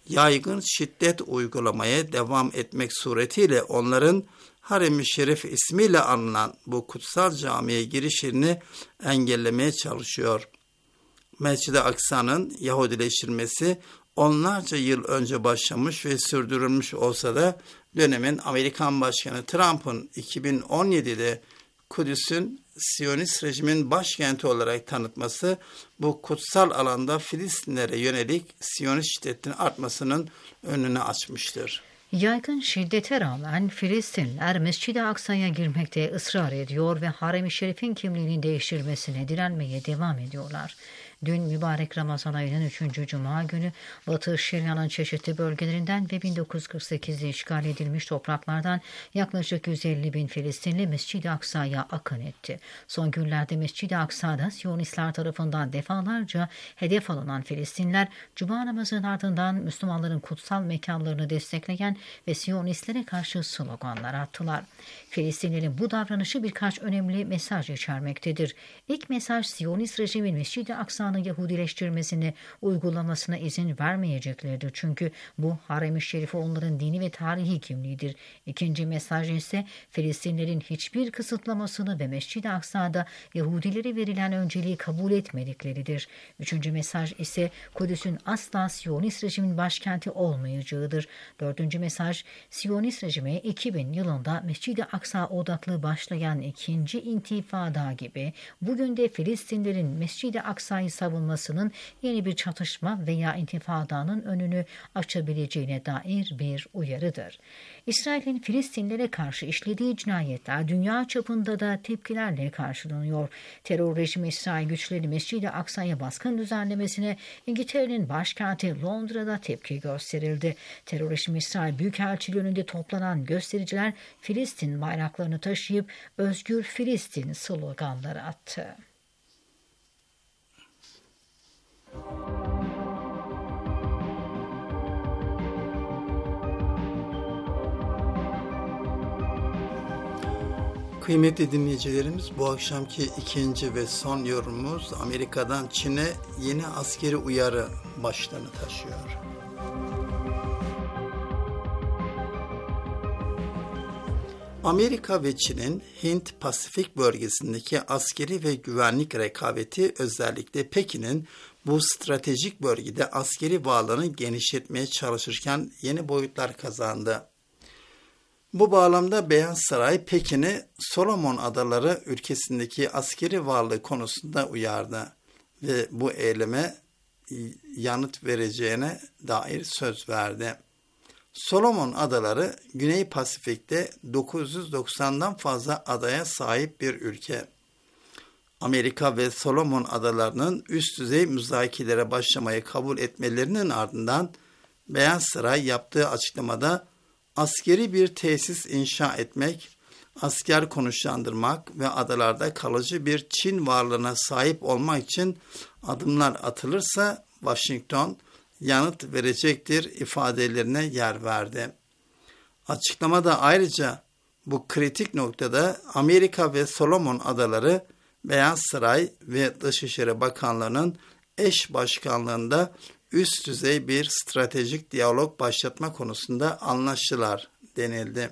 S6: yaygın şiddet uygulamaya devam etmek suretiyle onların Harem-i Şerif ismiyle anılan bu kutsal camiye girişlerini engellemeye çalışıyor. Mescid-i Aksa'nın Yahudileştirilmesi onlarca yıl önce başlamış ve sürdürülmüş olsa da dönemin Amerikan Başkanı Trump'ın 2017'de Kudüs'ün Siyonist rejimin başkenti olarak tanıtması bu kutsal alanda Filistinlere yönelik Siyonist şiddetin artmasının önünü açmıştır.
S5: Yaygın şiddete rağmen Filistinliler Mescid-i Aksa'ya girmekte ısrar ediyor ve Harem-i Şerif'in kimliğinin değiştirilmesine direnmeye devam ediyorlar. Dün mübarek Ramazan ayının 3. Cuma günü Batı Şeria'nın çeşitli bölgelerinden ve 1948'de işgal edilmiş topraklardan yaklaşık 150 bin Filistinli Mescid-i Aksa'ya akın etti. Son günlerde Mescid-i Aksa'da Siyonistler tarafından defalarca hedef alınan Filistinliler, Cuma namazının ardından Müslümanların kutsal mekanlarını destekleyen ve Siyonistlere karşı sloganlar attılar. Filistinlilerin bu davranışı birkaç önemli mesaj içermektedir. İlk mesaj, Siyonist rejimin Mescid-i Aksa'nın Yahudileştirmesini uygulamasına izin vermeyecekleridir. Çünkü bu Harem-i Şerifi onların dini ve tarihi kimliğidir. İkinci mesaj ise Filistinlerin hiçbir kısıtlamasını ve Mescid-i Aksa'da Yahudilere verilen önceliği kabul etmedikleridir. Üçüncü mesaj ise Kudüs'ün asla Siyonist rejimin başkenti olmayacağıdır. Dördüncü mesaj, Siyonist rejime 2000 yılında Mescid-i Aksa odaklı başlayan ikinci intifada gibi bugün de Filistinlerin Mescid-i Aksa'yı savunmasının yeni bir çatışma veya intifadanın önünü açabileceğine dair bir uyarıdır. İsrail'in Filistinlere karşı işlediği cinayetler dünya çapında da tepkilerle karşılanıyor. Terör rejimi İsrail güçleri Mescid-i Aksa'ya baskın düzenlemesine İngiltere'nin başkenti Londra'da tepki gösterildi. Terör rejimi İsrail Büyükelçiliği önünde toplanan göstericiler Filistin bayraklarını taşıyıp Özgür Filistin sloganları attı.
S6: Kıymetli dinleyicilerimiz, bu akşamki ikinci ve son yorumumuz Amerika'dan Çin'e yeni askeri uyarı başlığını taşıyor. Amerika ve Çin'in Hint-Pasifik bölgesindeki askeri ve güvenlik rekabeti özellikle Pekin'in bu stratejik bölgede askeri varlığını genişletmeye çalışırken yeni boyutlar kazandı. Bu bağlamda Beyaz Saray Pekin'i Solomon Adaları ülkesindeki askeri varlığı konusunda uyardı ve bu eyleme yanıt vereceğine dair söz verdi. Solomon Adaları Güney Pasifik'te 990'dan fazla adaya sahip bir ülke. Amerika ve Solomon Adaları'nın üst düzey müzakerelere başlamayı kabul etmelerinin ardından Beyaz Saray yaptığı açıklamada askeri bir tesis inşa etmek, asker konuşlandırmak ve adalarda kalıcı bir Çin varlığına sahip olmak için adımlar atılırsa Washington yanıt verecektir ifadelerine yer verdi. Açıklamada ayrıca bu kritik noktada Amerika ve Solomon Adaları Beyaz Saray ve Dışişleri Bakanlığı'nın eş başkanlığında üst düzey bir stratejik diyalog başlatma konusunda anlaştılar denildi.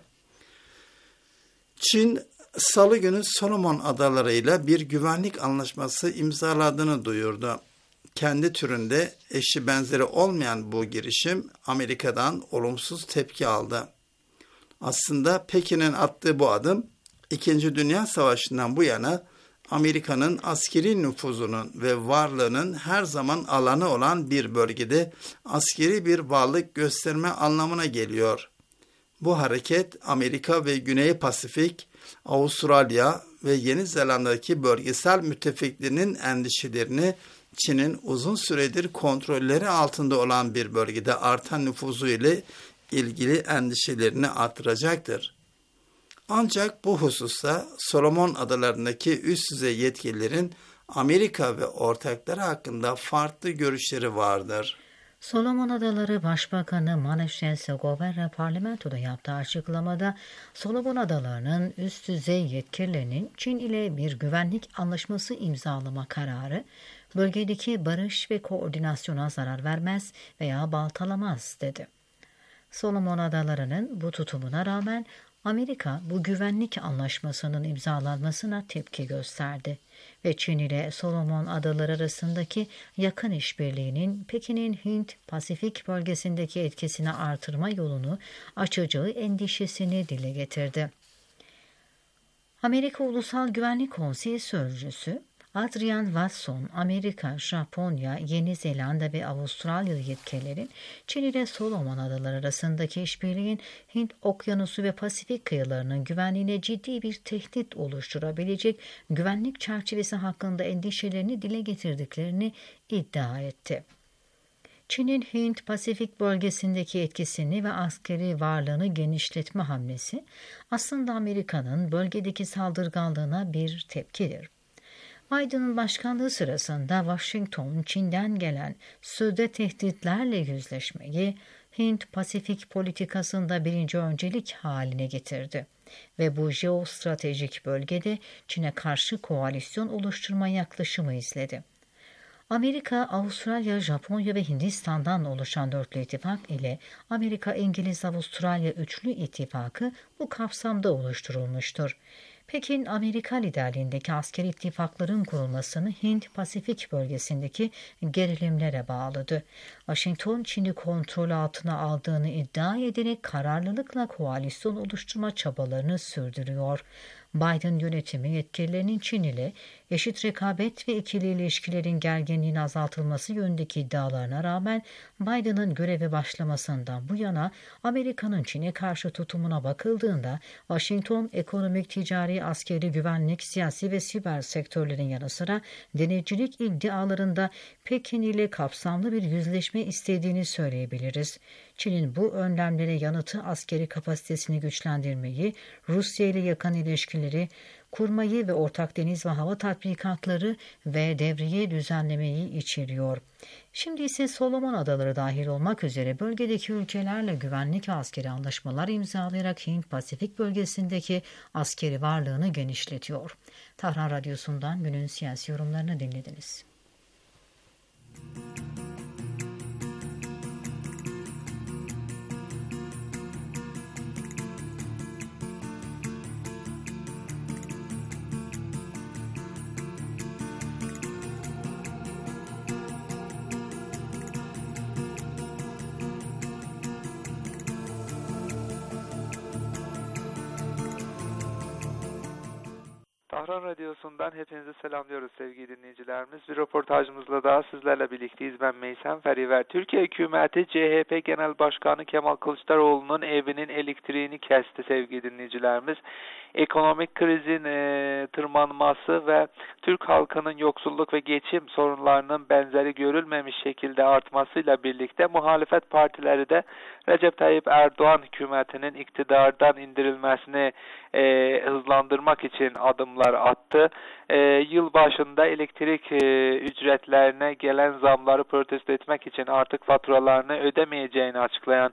S6: Çin, Salı günü Solomon Adaları ile bir güvenlik anlaşması imzaladığını duyurdu. Kendi türünde eşi benzeri olmayan bu girişim Amerika'dan olumsuz tepki aldı. Aslında Pekin'in attığı bu adım, İkinci Dünya Savaşı'ndan bu yana Amerika'nın askeri nüfuzunun ve varlığının her zaman alanı olan bir bölgede askeri bir varlık gösterme anlamına geliyor. Bu hareket Amerika ve Güney Pasifik, Avustralya ve Yeni Zelanda'daki bölgesel müttefiklerinin endişelerini Çin'in uzun süredir kontrolleri altında olan bir bölgede artan nüfuzu ile ilgili endişelerini artıracaktır. Ancak bu hususta Solomon Adaları'ndaki üst düzey yetkililerin Amerika ve ortakları hakkında farklı görüşleri vardır.
S5: Solomon Adaları Başbakanı Manuel Segovia parlamentoda yaptığı açıklamada Solomon Adaları'nın üst düzey yetkililerinin Çin ile bir güvenlik anlaşması imzalama kararı bölgedeki barış ve koordinasyona zarar vermez veya baltalamaz dedi. Solomon Adaları'nın bu tutumuna rağmen Amerika bu güvenlik anlaşmasının imzalanmasına tepki gösterdi ve Çin ile Solomon Adaları arasındaki yakın işbirliğinin Pekin'in Hint-Pasifik bölgesindeki etkisini artırma yolunu açacağı endişesini dile getirdi. Amerika Ulusal Güvenlik Konseyi Sözcüsü Adrian Watson, Amerika, Japonya, Yeni Zelanda ve Avustralya yetkililerin Çin ile Solomon Adaları arasındaki işbirliğin Hint Okyanusu ve Pasifik kıyılarının güvenliğine ciddi bir tehdit oluşturabilecek güvenlik çerçevesi hakkında endişelerini dile getirdiklerini iddia etti. Çin'in Hint-Pasifik bölgesindeki etkisini ve askeri varlığını genişletme hamlesi aslında Amerika'nın bölgedeki saldırganlığına bir tepkidir. Biden'ın başkanlığı sırasında Washington, Çin'den gelen sözde tehditlerle yüzleşmeyi Hint-Pasifik politikasında birinci öncelik haline getirdi ve bu jeostratejik bölgede Çin'e karşı koalisyon oluşturma yaklaşımı izledi. Amerika, Avustralya, Japonya ve Hindistan'dan oluşan dörtlü ittifak ile Amerika-İngiliz-Avustralya üçlü ittifakı bu kapsamda oluşturulmuştur. Pekin, Amerika liderliğindeki askeri ittifakların kurulmasını Hint-Pasifik bölgesindeki gerilimlere bağladı. Washington, Çin'i kontrol altına aldığını iddia ederek kararlılıkla koalisyon oluşturma çabalarını sürdürüyor. Biden yönetimi yetkililerinin Çin ile eşit rekabet ve ikili ilişkilerin gerginliğinin azaltılması yönündeki iddialarına rağmen Biden'ın göreve başlamasından bu yana Amerika'nın Çin'e karşı tutumuna bakıldığında Washington ekonomik, ticari, askeri, güvenlik, siyasi ve siber sektörlerin yanı sıra denetçilik iddialarında Pekin ile kapsamlı bir yüzleşme istediğini söyleyebiliriz. Çin'in bu önlemlere yanıtı askeri kapasitesini güçlendirmeyi, Rusya ile yakın ilişkileri kurmayı ve ortak deniz ve hava tatbikatları ve devriye düzenlemeyi içeriyor. Şimdi ise Solomon Adaları dahil olmak üzere bölgedeki ülkelerle güvenlik ve askeri anlaşmalar imzalayarak Hint-Pasifik bölgesindeki askeri varlığını genişletiyor. Tahran Radyosu'ndan günün siyasi yorumlarını dinlediniz.
S7: Tahran Radyosu'ndan hepinizi selamlıyoruz sevgili dinleyicilerimiz. Bir röportajımızla daha sizlerle birlikteyiz. Ben Meysem Feriver. Türkiye hükümeti CHP Genel Başkanı Kemal Kılıçdaroğlu'nun evinin elektriğini kesti sevgili dinleyicilerimiz. Ekonomik krizin tırmanması ve Türk halkının yoksulluk ve geçim sorunlarının benzeri görülmemiş şekilde artmasıyla birlikte muhalefet partileri de Recep Tayyip Erdoğan hükümetinin iktidardan indirilmesini hızlandırmak için adımlar attı. Yıl başında elektrik ücretlerine gelen zamları protesto etmek için artık faturalarını ödemeyeceğini açıklayan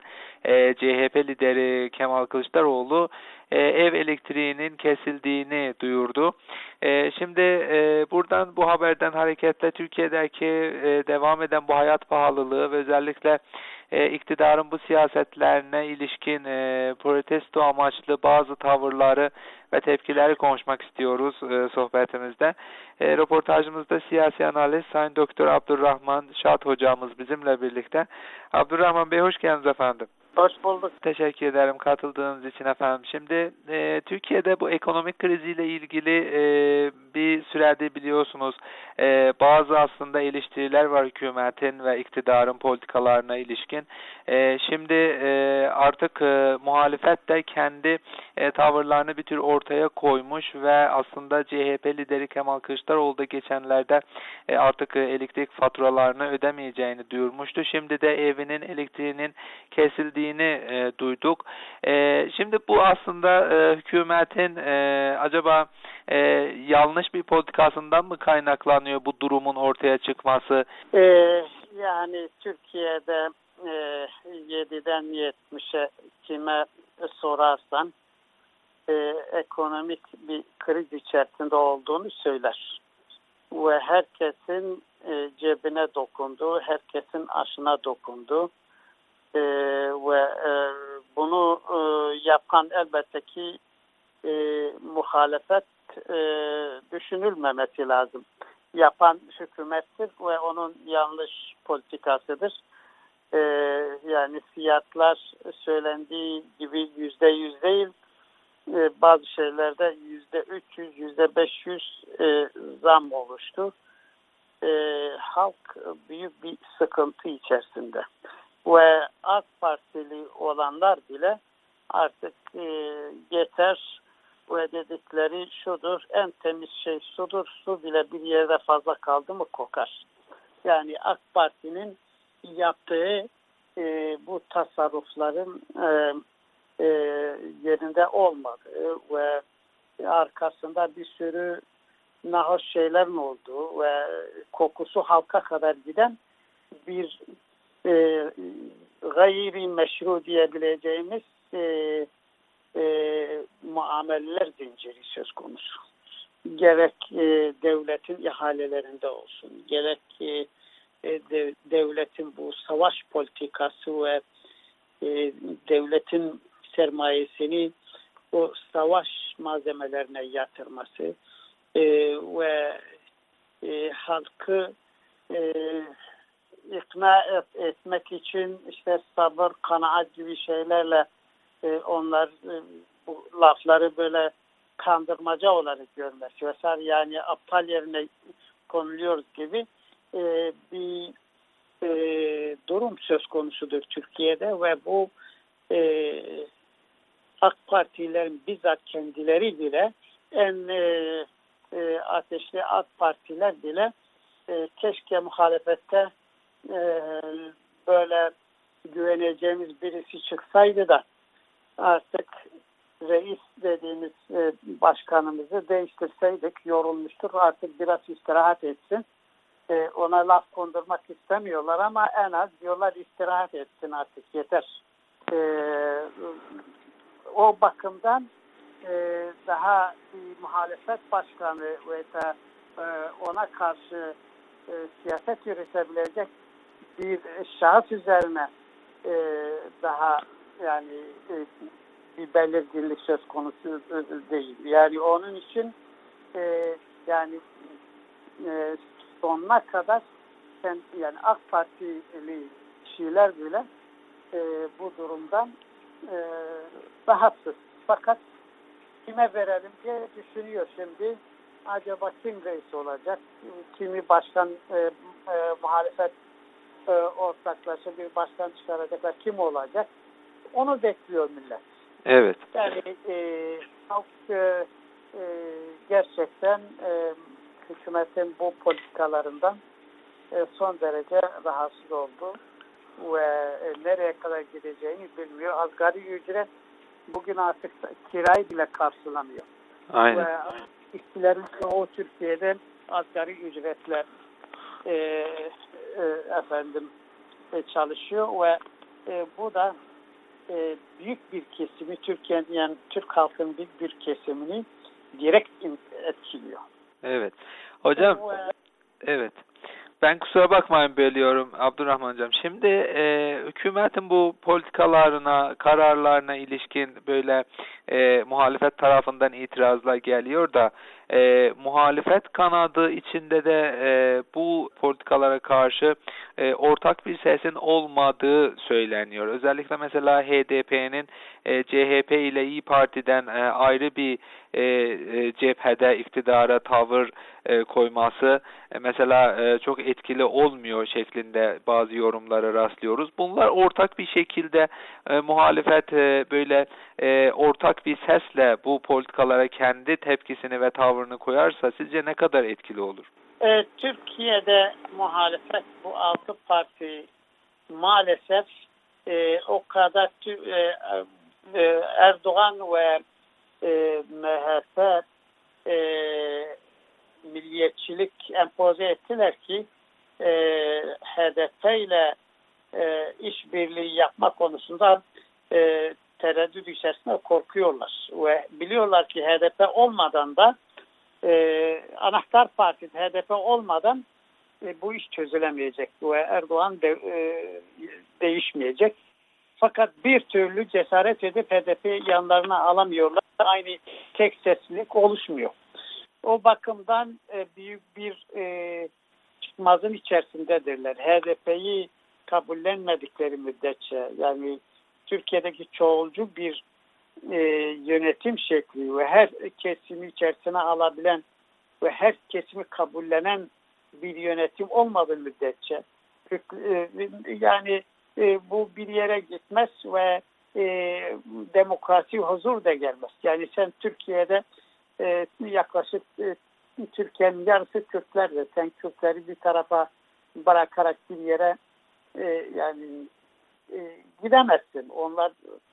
S7: CHP lideri Kemal Kılıçdaroğlu ev elektriğinin kesildiğini duyurdu. Şimdi buradan bu haberden hareketle Türkiye'deki devam eden bu hayat pahalılığı ve özellikle iktidarın bu siyasetlerine ilişkin protesto amaçlı bazı tavırları ve tepkileri konuşmak istiyoruz sohbetimizde. Röportajımızda siyasi analist Sayın Doktor Abdurrahman Şat hocamız bizimle birlikte. Abdurrahman Bey hoş geldiniz efendim.
S8: Hoş bulduk.
S7: Teşekkür ederim katıldığınız için efendim. Şimdi Türkiye'de bu ekonomik kriziyle ilgili bir süredir biliyorsunuz bazı aslında eleştiriler var hükümetin ve iktidarın politikalarına ilişkin. Şimdi artık muhalefet de kendi tavırlarını bir tür ortaya koymuş ve aslında CHP lideri Kemal Kılıçdaroğlu da geçenlerde artık elektrik faturalarını ödemeyeceğini duyurmuştu. Şimdi de evinin elektriğinin kesildiğini duyduk. Şimdi bu aslında hükümetin acaba yanlış bir politikasından mı kaynaklanıyor bu durumun ortaya çıkması?
S8: Yani Türkiye'de 7'den 70'e kime sorarsan ekonomik bir kriz içerisinde olduğunu söyler. Ve herkesin cebine dokundu, herkesin aşına dokundu. Ve bunu yapan elbette ki muhalefet düşünülmemesi lazım. Yapan hükümettir ve onun yanlış politikasıdır. Yani fiyatlar söylendiği gibi %100 değil, bazı şeylerde %300, %500 zam oluştu. Halk büyük bir sıkıntı içerisinde. Ve AK Partili olanlar bile artık yeter ve dedikleri şudur, en temiz şey sudur, su bile bir yerde fazla kaldı mı kokar. Yani AK Parti'nin yaptığı bu tasarrufların yerinde olmadığı ve arkasında bir sürü nahoş şeylerin olduğu ve kokusu halka kadar giden bir gayri meşru diyebileceğimiz muameleler zinciri söz konusu. Gerek devletin ihalelerinde olsun, gerek devletin bu savaş politikası ve devletin sermayesini o savaş malzemelerine yatırması ve halkı ikna etmek için işte sabır, kanaat gibi şeylerle onlar bu lafları böyle kandırmaca olarak görmesi vesaire, yani aptal yerine konuluyoruz gibi bir durum söz konusudur Türkiye'de ve bu AK Partilerin bizzat kendileri bile en ateşli AK Partiler bile keşke muhalefette böyle güveneceğimiz birisi çıksaydı da artık reis dediğimiz başkanımızı değiştirseydik, yorulmuştur, artık biraz istirahat etsin. Ona laf kondurmak istemiyorlar ama en az diyorlar istirahat etsin artık, yeter. O bakımdan daha bir muhalefet başkanı ve da ona karşı siyaset yürütebilecek bir şahıs üzerine daha yani bir belirginlik söz konusu değil. Yani onun için yani sonuna kadar yani AK Partili kişiler bile bu durumdan rahatsız. Fakat kime verelim diye düşünüyor şimdi. Acaba kim reis olacak? Kimi başkan muhalefet ortaklaşa bir başkan çıkaracaklar. Kim olacak? Onu bekliyor millet.
S7: Evet.
S8: Yani halk gerçekten hükümetin bu politikalarından son derece rahatsız oldu ve nereye kadar gideceğini bilmiyor. Asgari ücret bugün artık kirayı bile karşılamıyor.
S7: Aynen.
S8: Ve işçilerin çoğu Türkiye'de asgari ücretle çalışıyor ve bu da büyük bir kesimi Türkiye'nin, yani Türk halkının büyük bir kesimini direkt etkiliyor.
S7: Evet. Hocam, evet. Ben kusura bakmayın bölüyorum Abdurrahman Hocam. Şimdi hükümetin bu politikalarına, kararlarına ilişkin böyle muhalefet tarafından itirazlar geliyor da muhalefet kanadı içinde de bu politikalara karşı ortak bir sesin olmadığı söyleniyor. Özellikle mesela HDP'nin CHP ile İYİ Parti'den ayrı bir cephede iktidara tavır koyması mesela çok etkili olmuyor şeklinde bazı yorumlara rastlıyoruz. Bunlar ortak bir şekilde muhalefet böyle ortak bir sesle bu politikalara kendi tepkisini ve tavrını koyarsa sizce ne kadar etkili olur?
S8: Türkiye'de muhalefet bu 6 parti maalesef o kadar Erdoğan ve MHP milliyetçilik empoze ettiler ki HDP ile işbirliği yapma konusunda tereddüt içerisinde korkuyorlar ve biliyorlar ki HDP olmadan da anahtar parti HDP olmadan bu iş çözülemeyecek ve Erdoğan değişmeyecek. Fakat bir türlü cesaret edip HDP'yi yanlarına alamıyorlar. Aynı tek seslilik oluşmuyor. O bakımdan büyük bir çıkmazın içerisindedirler. HDP'yi kabullenmedikleri müddetçe, yani Türkiye'deki çoğulcu bir yönetim şekli ve her kesimi içerisine alabilen ve her kesimi kabullenen bir yönetim olmadığı müddetçe yani bu bir yere gitmez ve demokrasi, huzur da gelmez. Yani sen Türkiye'de yaklaşık Türkiye'nin yarısı Kürtlerdir. Sen Kürtleri bir tarafa bırakarak bir yere gidemezsin. Onlar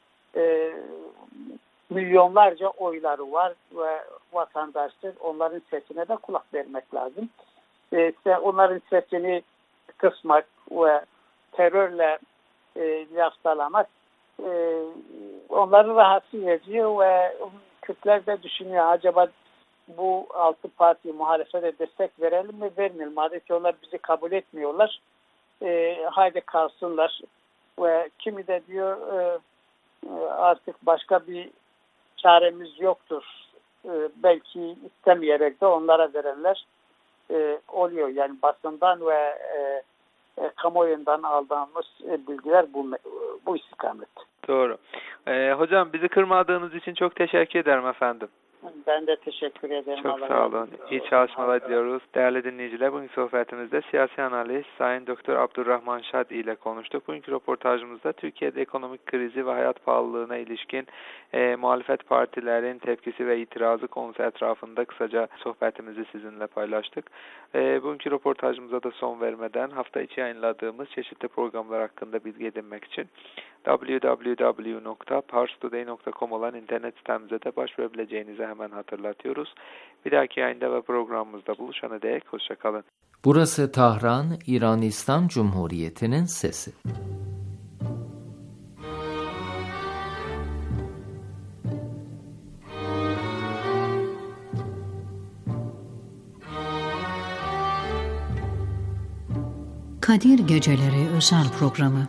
S8: milyonlarca oyları var ve vatandaşlar, onların sesine de kulak vermek lazım. Onların sesini kısmak ve terörle yaftalamak onları rahatsız ediyor ve Kürtler de düşünüyor, acaba bu 6 parti muhalefete destek verelim mi, vermeyelim. Madem ki onlar bizi kabul etmiyorlar, haydi kalsınlar. Ve kimi de diyor artık başka bir çaremiz yoktur. Belki istemeyerek de onlara verenler oluyor. Yani basından ve kamuoyundan aldığımız bilgiler bu istikamet.
S7: Doğru. Hocam, bizi kırmadığınız için çok teşekkür ederim efendim.
S8: Ben de teşekkür ederim.
S7: Çok sağ olun. İyi çalışmalar diliyoruz. Değerli dinleyiciler, bugünkü sohbetimizde siyasi analist Sayın Doktor Abdurrahman Şad ile konuştuk. Bugünkü röportajımızda Türkiye'de ekonomik krizi ve hayat pahalılığına ilişkin muhalefet partilerin tepkisi ve itirazı konusu etrafında kısaca sohbetimizi sizinle paylaştık. Bugünkü röportajımıza da son vermeden hafta içi yayınladığımız çeşitli programlar hakkında bilgi edinmek için www.parstoday.com olan internet sitemize de başvurabileceğinizi hemen hatırlatıyoruz. Bir dahaki yayında ve programımızda buluşana dek hoşçakalın.
S1: Burası Tahran, İran İslam Cumhuriyeti'nin sesi.
S5: Kadir Geceleri özel programı.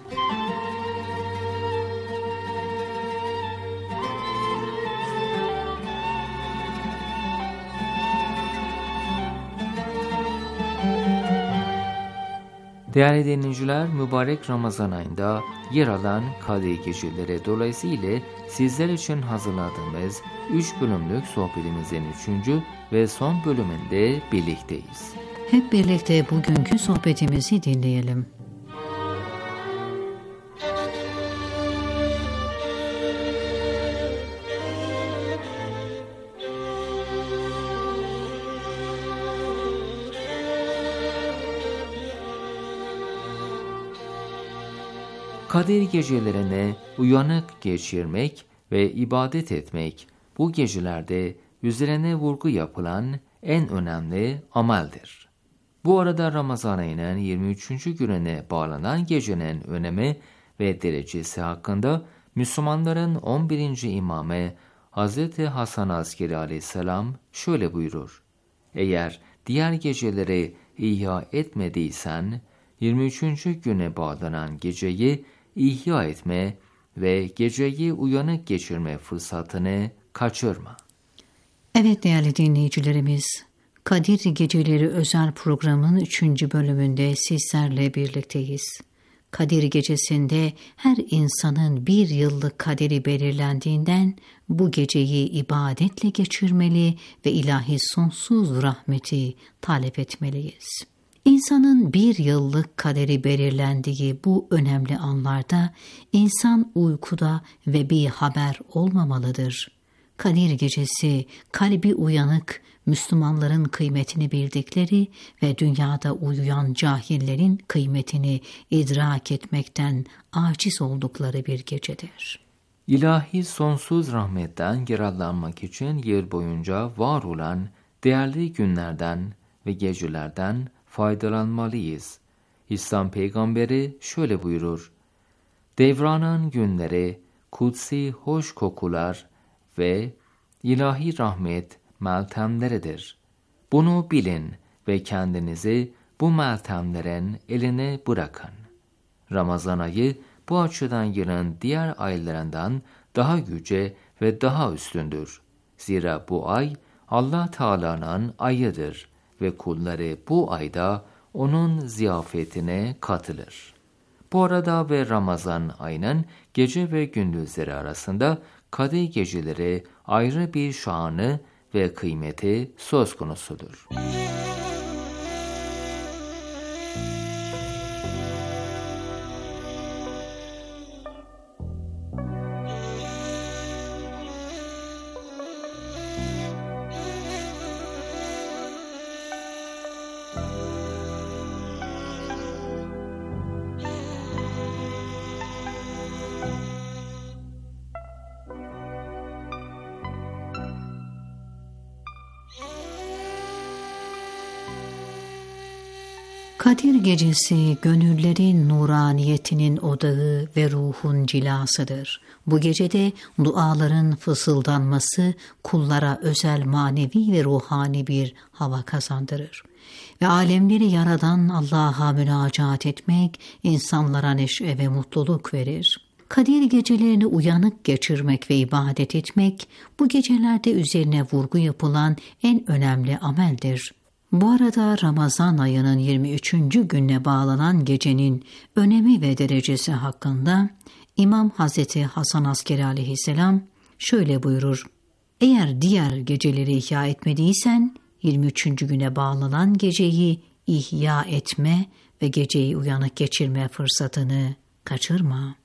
S1: Değerli dinleyiciler, mübarek Ramazan ayında yer alan Kadir Geceleri dolayısıyla sizler için hazırladığımız 3 bölümlük sohbetimizin 3. ve son bölümünde birlikteyiz.
S5: Hep birlikte bugünkü sohbetimizi dinleyelim.
S1: Kadir gecelerine uyanık geçirmek ve ibadet etmek bu gecelerde üzerine vurgu yapılan en önemli ameldir. Bu arada Ramazan ayının 23. gününe bağlanan gecenin önemi ve derecesi hakkında Müslümanların 11. imamı Hz. Hasan Askeri aleyhisselam şöyle buyurur: Eğer diğer geceleri ihya etmediysen 23. güne bağlanan geceyi ihya etme ve geceyi uyanık geçirme fırsatını kaçırma.
S5: Evet değerli dinleyicilerimiz, Kadir Geceleri özel programın 3. bölümünde sizlerle birlikteyiz. Kadir Gecesi'nde her insanın bir yıllık kaderi belirlendiğinden bu geceyi ibadetle geçirmeli ve ilahi sonsuz rahmeti talep etmeliyiz. İnsanın bir yıllık kaderi belirlendiği bu önemli anlarda insan uykuda ve bir haber olmamalıdır. Kadir Gecesi kalbi uyanık Müslümanların kıymetini bildikleri ve dünyada uyuyan cahillerin kıymetini idrak etmekten aciz oldukları bir gecedir.
S1: İlahi sonsuz rahmetten yararlanmak için yıl boyunca var olan değerli günlerden ve gecelerden faydalanmalıyız. İslam peygamberi şöyle buyurur: Devranan günleri kutsi hoş kokular ve ilahi rahmet meltemleridir. Bunu bilin ve kendinizi bu meltemlerin eline bırakın. Ramazan ayı bu açıdan yılın diğer aylarından daha yüce ve daha üstündür. Zira bu ay Allah Teala'nın ayıdır ve kulları bu ayda onun ziyafetine katılır. Bu arada ve Ramazan ayının gece ve gündüzleri arasında Kadir geceleri ayrı bir şanı ve kıymeti söz konusudur.
S5: Kadir gecesi gönüllerin nuraniyetinin odağı ve ruhun cilasıdır. Bu gecede duaların fısıldanması kullara özel manevi ve ruhani bir hava kazandırır. Ve alemleri yaradan Allah'a münacat etmek insanlara neşe ve mutluluk verir. Kadir gecelerini uyanık geçirmek ve ibadet etmek bu gecelerde üzerine vurgu yapılan en önemli ameldir. Bu arada Ramazan ayının 23. gününe bağlanan gecenin önemi ve derecesi hakkında İmam Hazreti Hasan Askeri aleyhisselam şöyle buyurur: Eğer diğer geceleri ihya etmediysen 23. güne bağlanan geceyi ihya etme ve geceyi uyanık geçirme fırsatını kaçırma.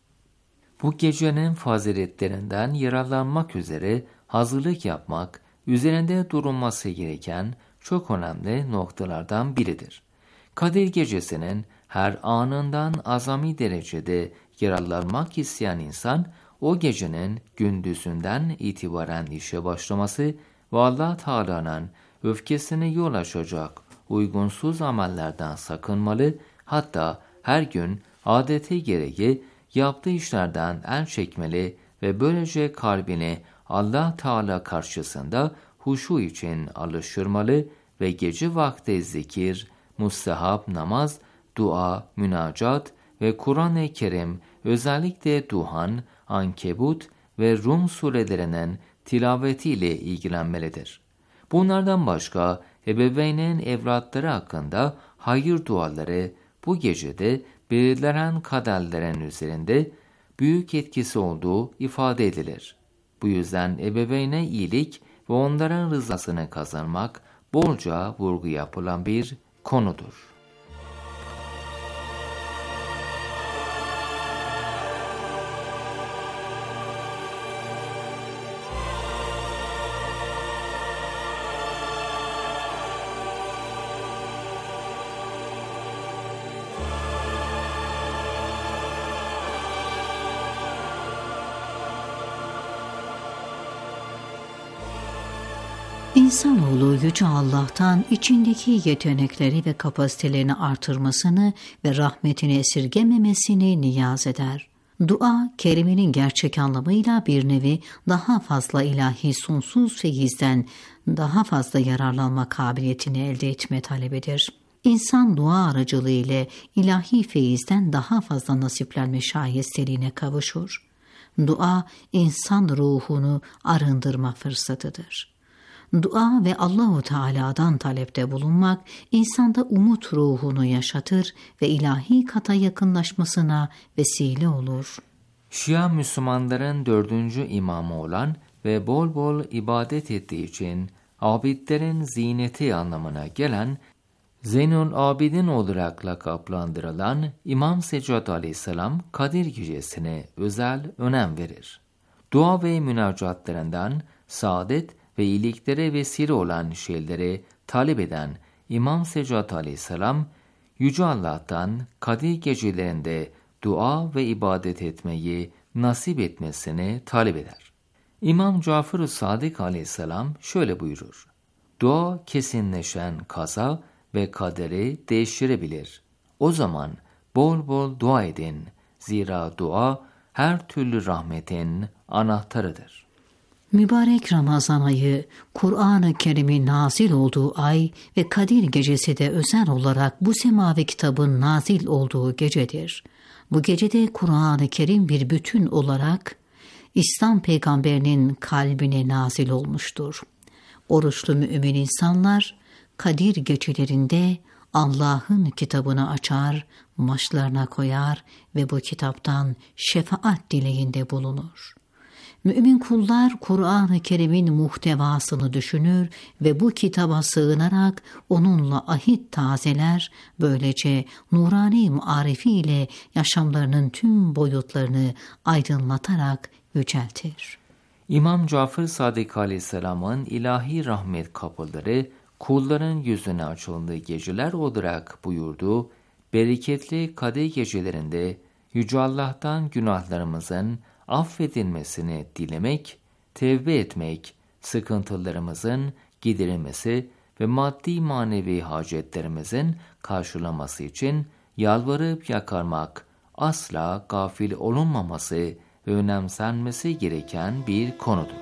S1: Bu gecenin faziletlerinden yararlanmak üzere hazırlık yapmak, üzerinde durulması gereken çok önemli noktalardan biridir. Kadir gecesinin her anından azami derecede yararlanmak isteyen insan, o gecenin gündüzünden itibaren işe başlaması ve Allah Teala'nın öfkesine yol açacak uygunsuz amellerden sakınmalı, hatta her gün adeti gereği yaptığı işlerden el çekmeli ve böylece kalbini Allah Teala karşısında huşu için alıştırmalı ve gece vakti zikir, mustahap namaz, dua, münacat ve Kur'an-ı Kerim, özellikle Duhan, Ankebut ve Rum surelerinin tilavetiyle ilgilenmelidir. Bunlardan başka ebeveynin evlatları hakkında hayır duaları bu gecede belirlenen kaderlerin üzerinde büyük etkisi olduğu ifade edilir. Bu yüzden ebeveyne iyilik ve onların rızasını kazanmak bolca vurgu yapılan bir konudur.
S5: İnsanoğlu Yüce Allah'tan içindeki yetenekleri ve kapasitelerini artırmasını ve rahmetini esirgememesini niyaz eder. Dua, kelimenin gerçek anlamıyla bir nevi daha fazla ilahi sonsuz feyizden daha fazla yararlanma kabiliyetini elde etme talebidir. İnsan dua aracılığı ile ilahi feyizden daha fazla nasiplenme şaheseliğine kavuşur. Dua, insan ruhunu arındırma fırsatıdır. Dua ve Allahu Teala'dan talepte bulunmak insanda umut ruhunu yaşatır ve ilahi kata yakınlaşmasına vesile olur.
S1: Şia Müslümanların 4. imamı olan ve bol bol ibadet ettiği için abidlerin ziyneti anlamına gelen Zeynül Abidin olarak lakaplandırılan İmam Seccad Aleyhisselam Kadir Gecesi'ne özel önem verir. Dua ve münacatlarından saadet ve iyiliklere vesile olan şeyleri talep eden İmam Seccad Aleyhisselam, Yüce Allah'tan Kadir gecelerinde dua ve ibadet etmeyi nasip etmesini talep eder. İmam Cafer-ı Sadık Aleyhisselam şöyle buyurur: Dua kesinleşen kaza ve kaderi değiştirebilir. O zaman bol bol dua edin. Zira dua her türlü rahmetin anahtarıdır.
S5: Mübarek Ramazan ayı, Kur'an-ı Kerim'in nazil olduğu ay ve Kadir Gecesi de özel olarak bu semavi kitabın nazil olduğu gecedir. Bu gecede Kur'an-ı Kerim bir bütün olarak İslam peygamberinin kalbine nazil olmuştur. Oruçlu mümin insanlar Kadir gecelerinde Allah'ın kitabını açar, başlarına koyar ve bu kitaptan şefaat dileğinde bulunur. Mümin kullar Kur'an-ı Kerim'in muhtevasını düşünür ve bu kitaba sığınarak onunla ahit tazeler, böylece nurani marifi ile yaşamlarının tüm boyutlarını aydınlatarak yüceltir.
S1: İmam Cafer Sadık Aleyhisselam'ın ilahi rahmet kapıları kulların yüzüne açıldığı geceler olarak buyurduğu bereketli Kadir gecelerinde Yüce Allah'tan günahlarımızın affedilmesini dilemek, tevbe etmek, sıkıntılarımızın giderilmesi ve maddi manevi hacetlerimizin karşılaması için yalvarıp yakarmak, asla gafil olunmaması ve önemsenmesi gereken bir konudur.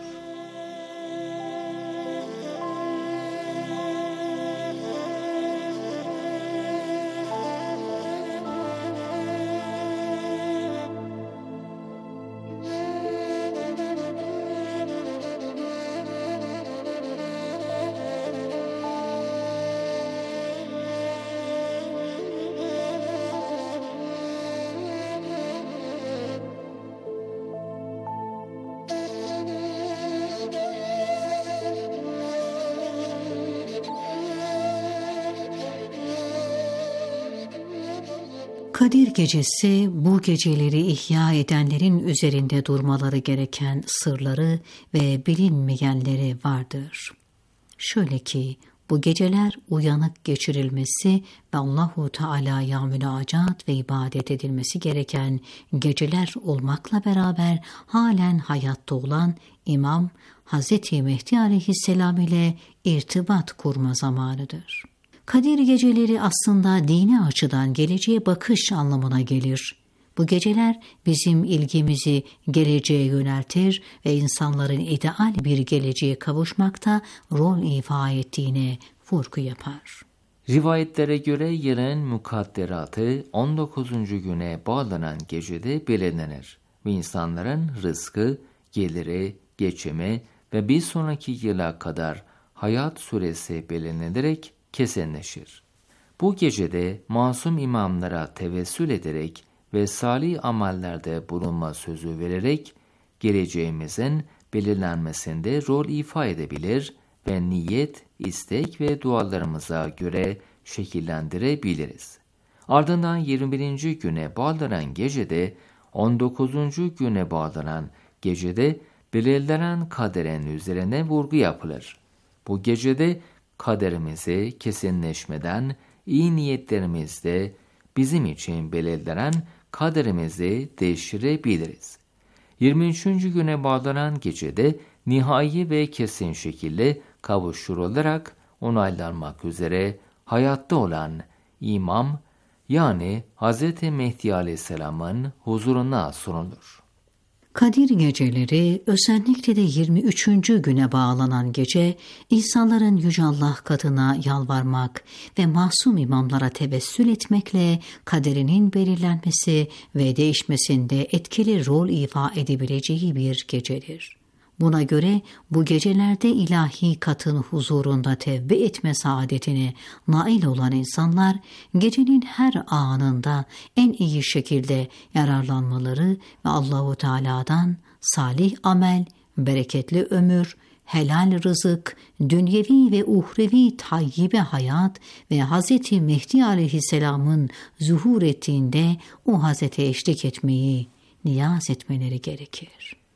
S5: Kadir Gecesi, bu geceleri ihya edenlerin üzerinde durmaları gereken sırları ve bilinmeyenleri vardır. Şöyle ki, bu geceler uyanık geçirilmesi ve Allahu Teala'ya münacat ve ibadet edilmesi gereken geceler olmakla beraber halen hayatta olan İmam Hazreti Mehdi Aleyhisselam ile irtibat kurma zamanıdır. Kadir geceleri aslında dini açıdan geleceğe bakış anlamına gelir. Bu geceler bizim ilgimizi geleceğe yöneltir ve insanların ideal bir geleceğe kavuşmakta rol ifa ettiğine vurgu yapar.
S1: Rivayetlere göre yılın mukadderatı 19. güne bağlanan gecede belirlenir ve insanların rızkı, geliri, geçimi ve bir sonraki yıla kadar hayat süresi belirlenerek kesinleşir. Bu gecede masum imamlara tevessül ederek ve salih amellerde bulunma sözü vererek geleceğimizin belirlenmesinde rol ifa edebilir ve niyet, istek ve dualarımıza göre şekillendirebiliriz. Ardından 21. güne bağlanan gecede 19. güne bağlanan gecede belirlenen kaderin üzerine vurgu yapılır. Bu gecede kaderimizi kesinleşmeden iyi niyetlerimizde bizim için belirlenen kaderimizi değiştirebiliriz. 23. güne bağlanan gecede nihai ve kesin şekilde kavuşturularak onaylanmak üzere hayatta olan İmam yani Hz. Mehdi Aleyhisselam'ın huzuruna sunulur.
S5: Kadir geceleri özellikle de 23. güne bağlanan gece insanların Yüce Allah katına yalvarmak ve masum imamlara tevessül etmekle kaderinin belirlenmesi ve değişmesinde etkili rol ifa edebileceği bir gecedir. Buna göre bu gecelerde ilahi katın huzurunda tevbe etme saadetine nail olan insanlar gecenin her anında en iyi şekilde yararlanmaları ve Allahu Teala'dan salih amel, bereketli ömür, helal rızık, dünyevi ve uhrevi tayyibe hayat ve Hz. Mehdi Aleyhisselam'ın zuhur ettiğinde o Hazreti eşlik etmeyi niyaz etmeleri gerekir.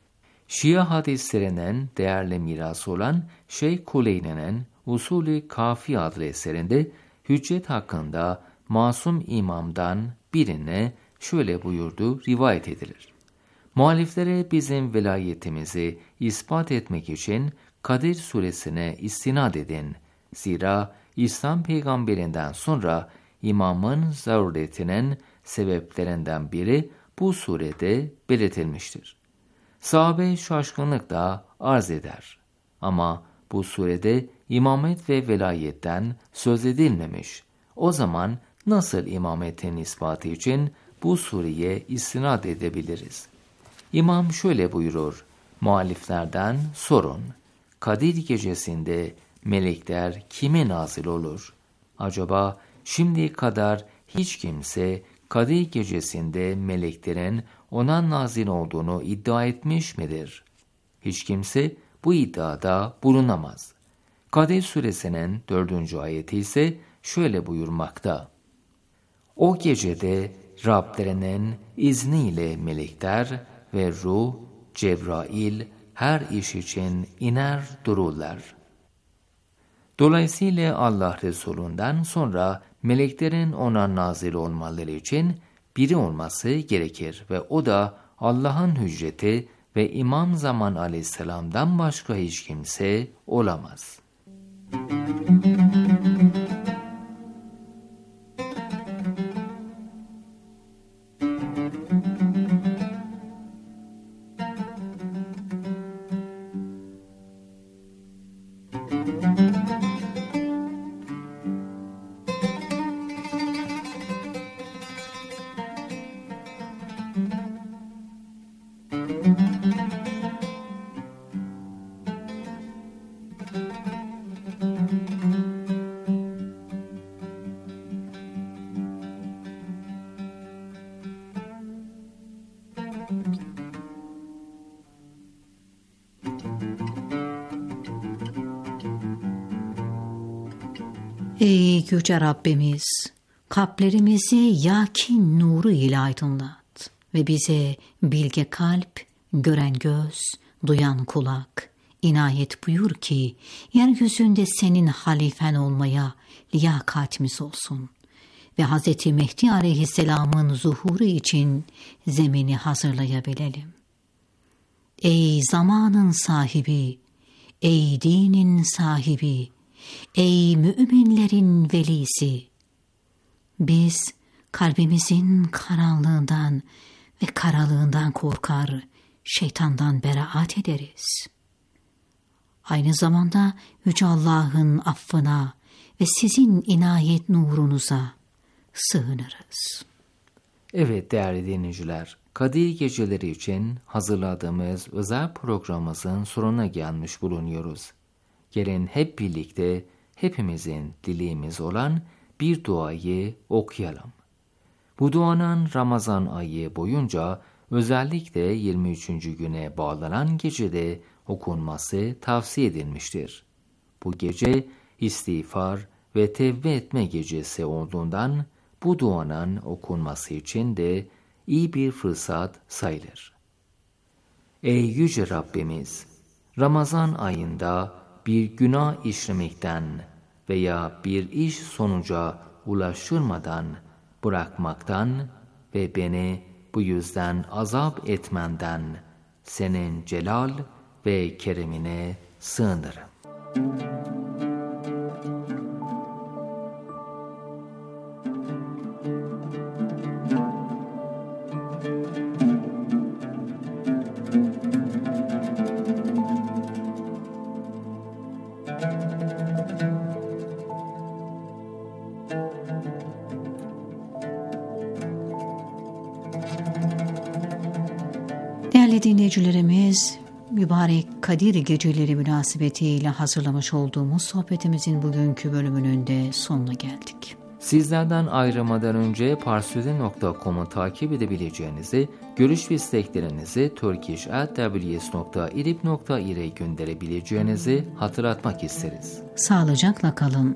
S1: Şia hadislerinin değerli mirası olan Şeyh Kuleyni'nin Usulü Kafi adlı eserinde hüccet hakkında masum imamdan birine şöyle buyurduğu rivayet edilir. Muhaliflere bizim velayetimizi ispat etmek için Kadir suresine istinad edin. Zira İslam peygamberinden sonra imamın zaruretinin sebeplerinden biri bu surede belirtilmiştir. Sahabe şaşkınlıkla arz eder. Ama bu surede imamet ve velayetten söz edilmemiş. O zaman nasıl imametin ispatı için bu sureye istinad edebiliriz? İmam şöyle buyurur: muhaliflerden sorun. Kadir gecesinde melekler kime nazil olur? Acaba şimdiye kadar hiç kimse Kadir gecesinde meleklerin ona nazil olduğunu iddia etmiş midir? Hiç kimse bu iddiada bulunamaz. Kadir suresinin 4. ayeti ise şöyle buyurmakta: o gecede Rablerinin izniyle melekler ve ruh, Cebrail her iş için iner dururlar. Dolayısıyla Allah Resulü'nden sonra meleklerin ona nazil olmaları için biri olması gerekir ve o da Allah'ın hücceti ve İmam Zaman Aleyhisselam'dan başka hiç kimse olamaz.
S5: Ey Yüce Rabbimiz, kalplerimizi yakin nuru ile aydınlat ve bize bilge kalp, gören göz, duyan kulak inayet buyur ki yeryüzünde senin halifen olmaya liyakatimiz olsun ve Hz. Mehdi Aleyhisselam'ın zuhuru için zemini hazırlayabilelim. Ey zamanın sahibi, ey dinin sahibi, ey müminlerin velisi! Biz kalbimizin karanlığından ve karalığından korkar, şeytandan beraat ederiz. Aynı zamanda Yüce Allah'ın affına ve sizin inayet nurunuza sığınırız.
S1: Evet değerli dinleyiciler, Kadir Geceleri için hazırladığımız özel programımızın sonuna gelmiş bulunuyoruz. Gelin hep birlikte hepimizin dileğimiz olan bir duayı okuyalım. Bu duanın Ramazan ayı boyunca özellikle 23. güne bağlanan gecede okunması tavsiye edilmiştir. Bu gece istiğfar ve tevbe etme gecesi olduğundan bu duanın okunması için de iyi bir fırsat sayılır. Ey Yüce Rabbimiz! Ramazan ayında bir günah işlemekten veya bir iş sonuca ulaştırmadan bırakmaktan ve beni bu yüzden azap etmenden senin celal ve keremine sığınırım.
S5: Değerli dinleyicilerimiz, mübarek Kadir Geceleri münasebetiyle hazırlamış olduğumuz sohbetimizin bugünkü bölümünün de sonuna geldik.
S1: Sizlerden ayrılmadan önce parslöde.com'u takip edebileceğinizi, görüş ve isteklerinizi turkish@ws.irib.ir'e gönderebileceğinizi hatırlatmak isteriz.
S5: Sağlıcakla kalın.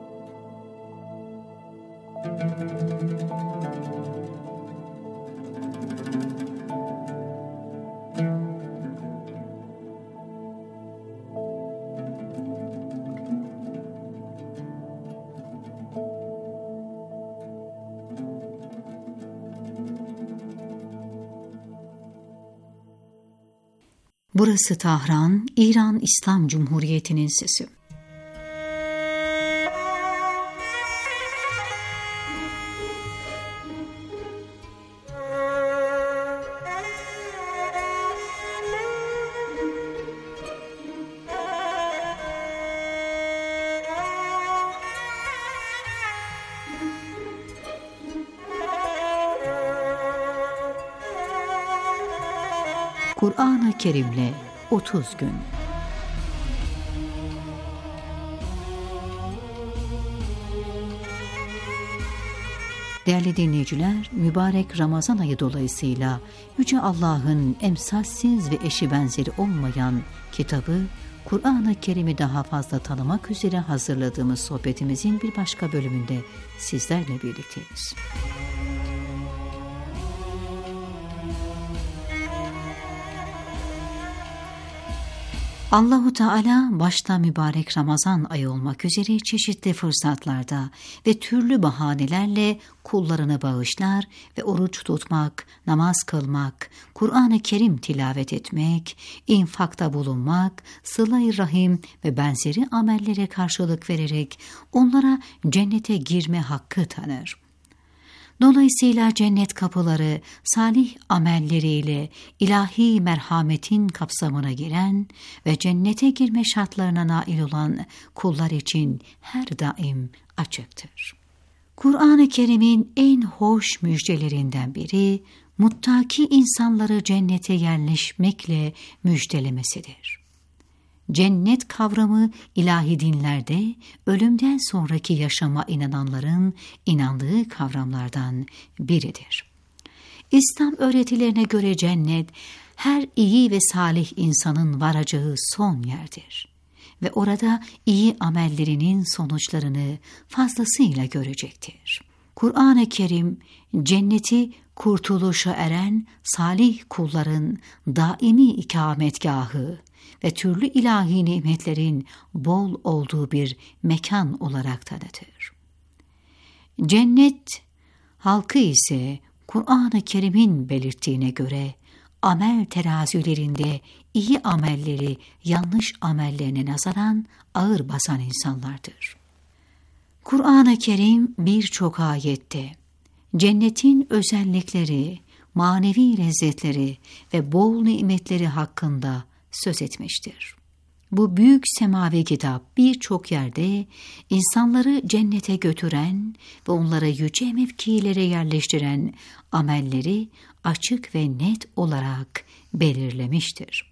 S5: Burası Tahran, İran İslam Cumhuriyeti'nin sesi. Kur'an-ı Kerim'le 30 gün. Değerli dinleyiciler, mübarek Ramazan ayı dolayısıyla Yüce Allah'ın emsalsiz ve eşi benzeri olmayan kitabı Kur'an-ı Kerim'i daha fazla tanımak üzere hazırladığımız sohbetimizin bir başka bölümünde sizlerle birlikteyiz. Allahu Teala başta mübarek Ramazan ayı olmak üzere çeşitli fırsatlarda ve türlü bahanelerle kullarını bağışlar ve oruç tutmak, namaz kılmak, Kur'an-ı Kerim tilavet etmek, infakta bulunmak, sıla-i rahim ve benzeri amellere karşılık vererek onlara cennete girme hakkı tanır. Dolayısıyla cennet kapıları salih amelleriyle ilahi merhametin kapsamına giren ve cennete girme şartlarına nail olan kullar için her daim açıktır. Kur'an-ı Kerim'in en hoş müjdelerinden biri, muttaki insanları cennete yerleşmekle müjdelemesidir. Cennet kavramı ilahi dinlerde ölümden sonraki yaşama inananların inandığı kavramlardan biridir. İslam öğretilerine göre cennet her iyi ve salih insanın varacağı son yerdir ve orada iyi amellerinin sonuçlarını fazlasıyla görecektir. Kur'an-ı Kerim cenneti kurtuluşa eren salih kulların daimi ikametgahı ve türlü ilahi nimetlerin bol olduğu bir mekan olarak tanıtır. Cennet halkı ise Kur'an-ı Kerim'in belirttiğine göre amel terazilerinde iyi amelleri yanlış amellerine nazaran ağır basan insanlardır. Kur'an-ı Kerim birçok ayette cennetin özellikleri, manevi lezzetleri ve bol nimetleri hakkında söz etmiştir. Bu büyük semavi kitap birçok yerde insanları cennete götüren ve onları yüce mevkilere yerleştiren amelleri açık ve net olarak belirlemiştir.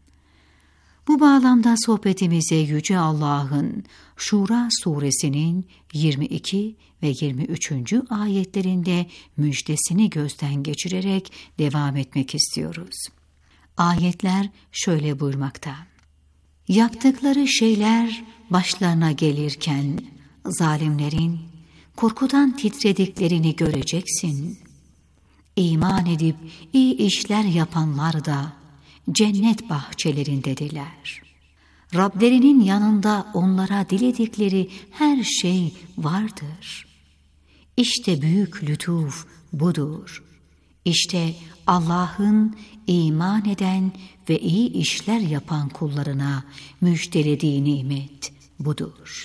S5: Bu bağlamda sohbetimize Yüce Allah'ın Şura suresinin 22 ve 23. ayetlerinde müjdesini gözden geçirerek devam etmek istiyoruz. Ayetler şöyle buyurmakta: Yaptıkları şeyler başlarına gelirken zalimlerin korkudan titrediklerini göreceksin. İman edip iyi işler yapanlar da cennet bahçelerindedirler. Rablerinin yanında onlara diledikleri her şey vardır. İşte büyük lütuf budur. İşte Allah'ın iman eden ve iyi işler yapan kullarına müjdelediği nimet budur.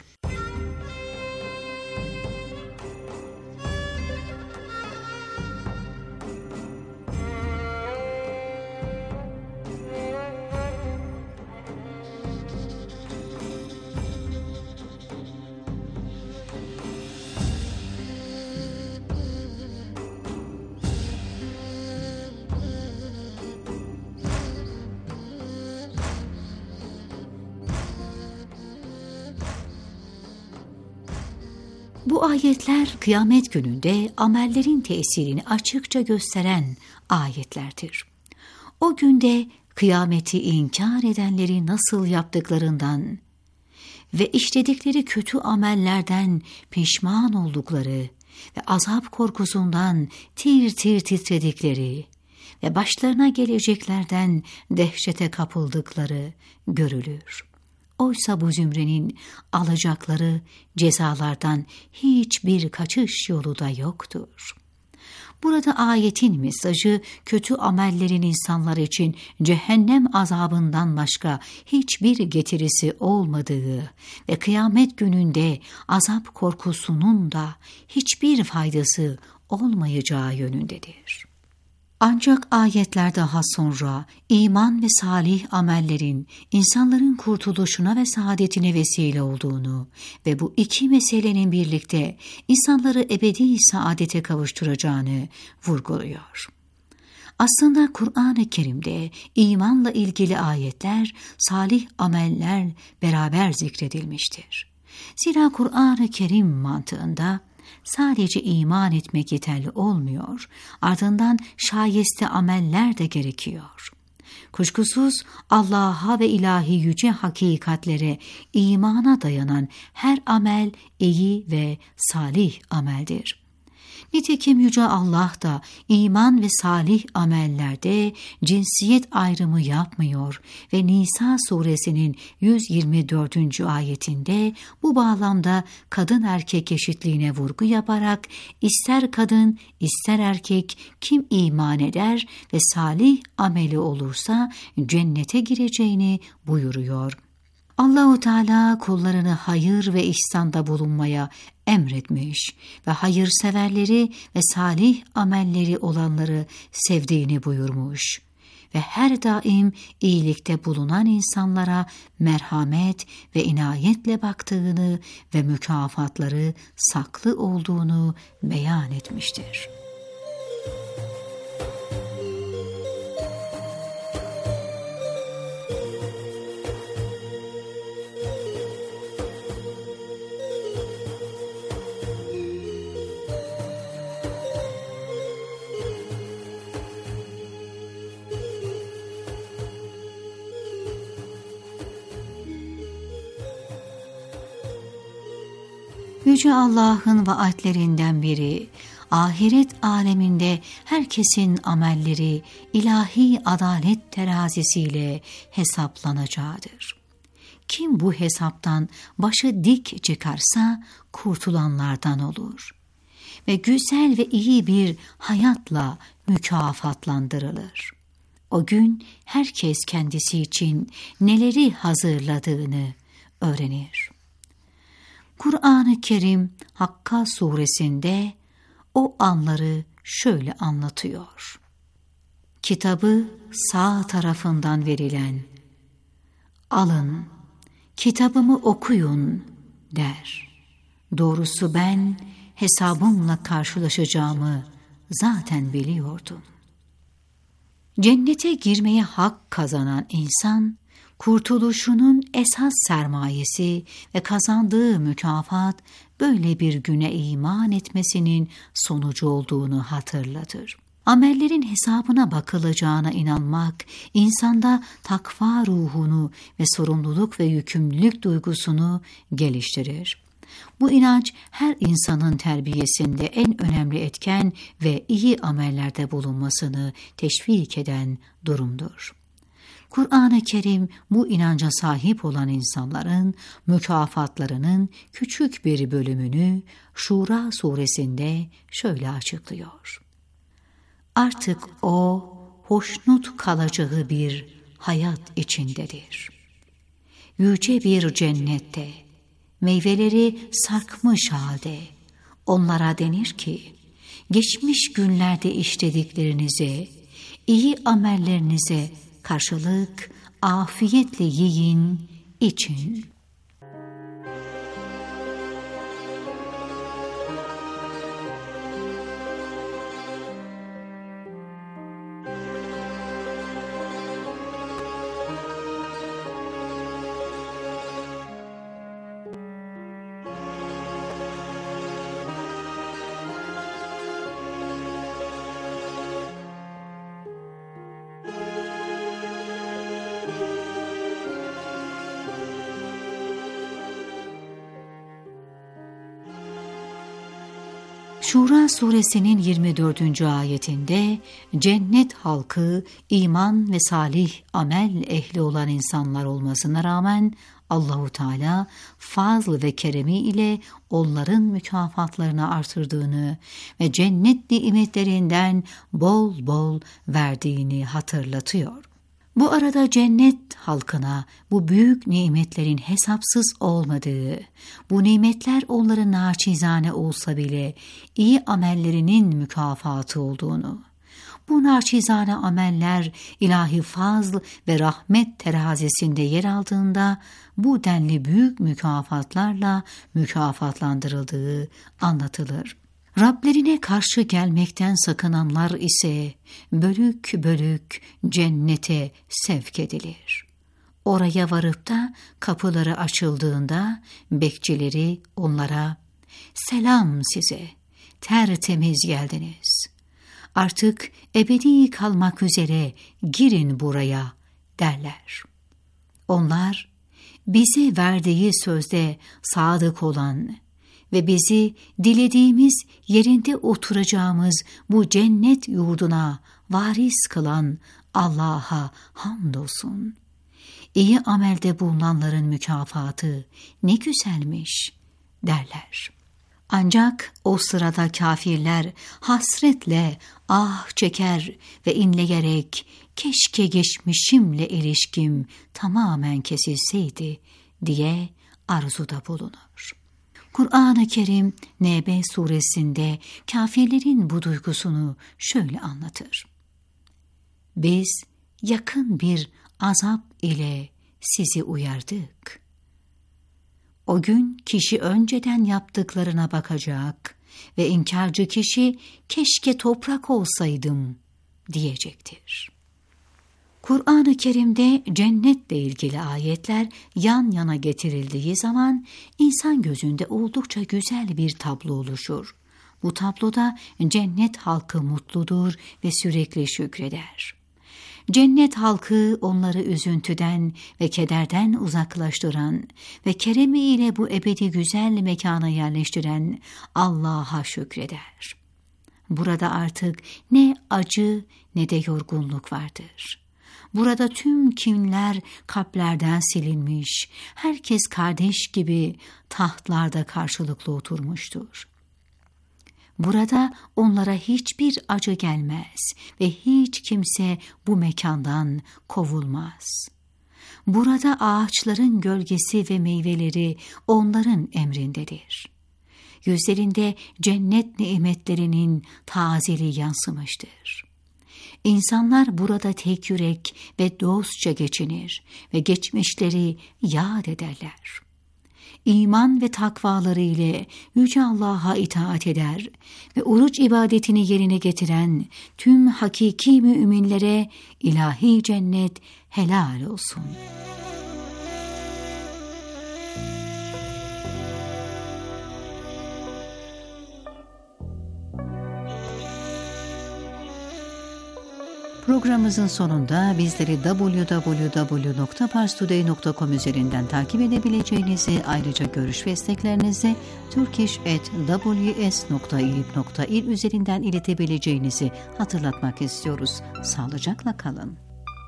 S5: Bu ayetler kıyamet gününde amellerin tesirini açıkça gösteren ayetlerdir. O günde kıyameti inkar edenleri nasıl yaptıklarından ve işledikleri kötü amellerden pişman oldukları ve azap korkusundan tir tir titredikleri ve başlarına geleceklerden dehşete kapıldıkları görülür. Oysa bu zümrenin alacakları cezalardan hiçbir kaçış yolu da yoktur. Burada ayetin mesajı kötü amellerin insanlar için cehennem azabından başka hiçbir getirisi olmadığı ve kıyamet gününde azap korkusunun da hiçbir faydası olmayacağı yönündedir. Ancak ayetler daha sonra iman ve salih amellerin insanların kurtuluşuna ve saadetine vesile olduğunu ve bu iki meselenin birlikte insanları ebedi saadete kavuşturacağını vurguluyor. Aslında Kur'an-ı Kerim'de imanla ilgili ayetler, salih ameller beraber zikredilmiştir. Zira Kur'an-ı Kerim mantığında sadece iman etmek yeterli olmuyor, ardından şayeste ameller de gerekiyor. Kuşkusuz Allah'a ve ilahi yüce hakikatlere imana dayanan her amel iyi ve salih ameldir. Nitekim Yüce Allah da iman ve salih amellerde cinsiyet ayrımı yapmıyor ve Nisa suresinin 124. ayetinde bu bağlamda kadın erkek eşitliğine vurgu yaparak ister kadın ister erkek kim iman eder ve salih ameli olursa cennete gireceğini buyuruyor. Allah-u Teala kullarını hayır ve ihsanda bulunmaya emretmiş ve hayırseverleri ve salih amelleri olanları sevdiğini buyurmuş ve her daim iyilikte bulunan insanlara merhamet ve inayetle baktığını ve mükafatları saklı olduğunu beyan etmiştir. Yüce Allah'ın vaatlerinden biri, ahiret aleminde herkesin amelleri ilahi adalet terazisiyle hesaplanacağıdır. Kim bu hesaptan başı dik çıkarsa kurtulanlardan olur ve güzel ve iyi bir hayatla mükafatlandırılır. O gün herkes kendisi için neleri hazırladığını öğrenir. Kur'an-ı Kerim Hakka suresinde o anları şöyle anlatıyor. Kitabı sağ tarafından verilen, alın, kitabımı okuyun der. Doğrusu ben hesabımla karşılaşacağımı zaten biliyordum. Cennete girmeye hak kazanan insan, kurtuluşunun esas sermayesi ve kazandığı mükafat böyle bir güne iman etmesinin sonucu olduğunu hatırlatır. Amellerin hesabına bakılacağına inanmak, insanda takva ruhunu ve sorumluluk ve yükümlülük duygusunu geliştirir. Bu inanç her insanın terbiyesinde en önemli etken ve iyi amellerde bulunmasını teşvik eden durumdur. Kur'an-ı Kerim bu inanca sahip olan insanların mükafatlarının küçük bir bölümünü Şura suresinde şöyle açıklıyor. Artık o hoşnut kalacağı bir hayat içindedir. Yüce bir cennette, meyveleri sarkmış halde onlara denir ki, geçmiş günlerde işlediklerinize, iyi amellerinize karşılık afiyetle yiyin, için. Şura suresinin 24. ayetinde cennet halkı iman ve salih amel ehli olan insanlar olmasına rağmen Allah-u Teala fazl ve keremi ile onların mükafatlarını artırdığını ve cennet nimetlerinden bol bol verdiğini hatırlatıyor. Bu arada cennet halkına bu büyük nimetlerin hesapsız olmadığı, bu nimetler onların naçizane olsa bile iyi amellerinin mükafatı olduğunu, bu naçizane ameller ilahi fazl ve rahmet terazisinde yer aldığında bu denli büyük mükafatlarla mükafatlandırıldığı anlatılır. Rablerine karşı gelmekten sakınanlar ise bölük bölük cennete sevk edilir. Oraya varıp da kapıları açıldığında bekçileri onlara "Selam size, tertemiz geldiniz. Artık ebedi kalmak üzere girin buraya" derler. Onlar bize verdiği sözde sadık olan ve bizi dilediğimiz yerinde oturacağımız bu cennet yurduna varis kılan Allah'a hamdolsun. İyi amelde bulunanların mükafatı ne güzelmiş derler. Ancak o sırada kafirler hasretle ah çeker ve inleyerek keşke geçmişimle ilişkim tamamen kesilseydi diye arzuda bulunur. Kur'an-ı Kerim Nebe suresinde kafirlerin bu duygusunu şöyle anlatır. Biz yakın bir azap ile sizi uyardık. O gün kişi önceden yaptıklarına bakacak ve inkarcı kişi keşke toprak olsaydım diyecektir. Kur'an-ı Kerim'de cennetle ilgili ayetler yan yana getirildiği zaman insan gözünde oldukça güzel bir tablo oluşur. Bu tabloda cennet halkı mutludur ve sürekli şükreder. Cennet halkı onları üzüntüden ve kederden uzaklaştıran ve keremiyle bu ebedi güzel mekana yerleştiren Allah'a şükreder. Burada artık ne acı ne de yorgunluk vardır. Burada tüm kinler kalplerden silinmiş, herkes kardeş gibi tahtlarda karşılıklı oturmuştur. Burada onlara hiçbir acı gelmez ve hiç kimse bu mekandan kovulmaz. Burada ağaçların gölgesi ve meyveleri onların emrindedir. Yüzlerinde cennet nimetlerinin tazeliği yansımıştır. İnsanlar burada tek yürek ve dostça geçinir ve geçmişleri yad ederler. İman ve takvaları ile Yüce Allah'a itaat eder ve oruç ibadetini yerine getiren tüm hakiki müminlere ilahi cennet helal olsun. Programımızın sonunda bizleri www.parstoday.com üzerinden takip edebileceğinizi, ayrıca görüş ve isteklerinizi turkish@ws.ilip.il üzerinden iletebileceğinizi hatırlatmak istiyoruz. Sağlıcakla kalın.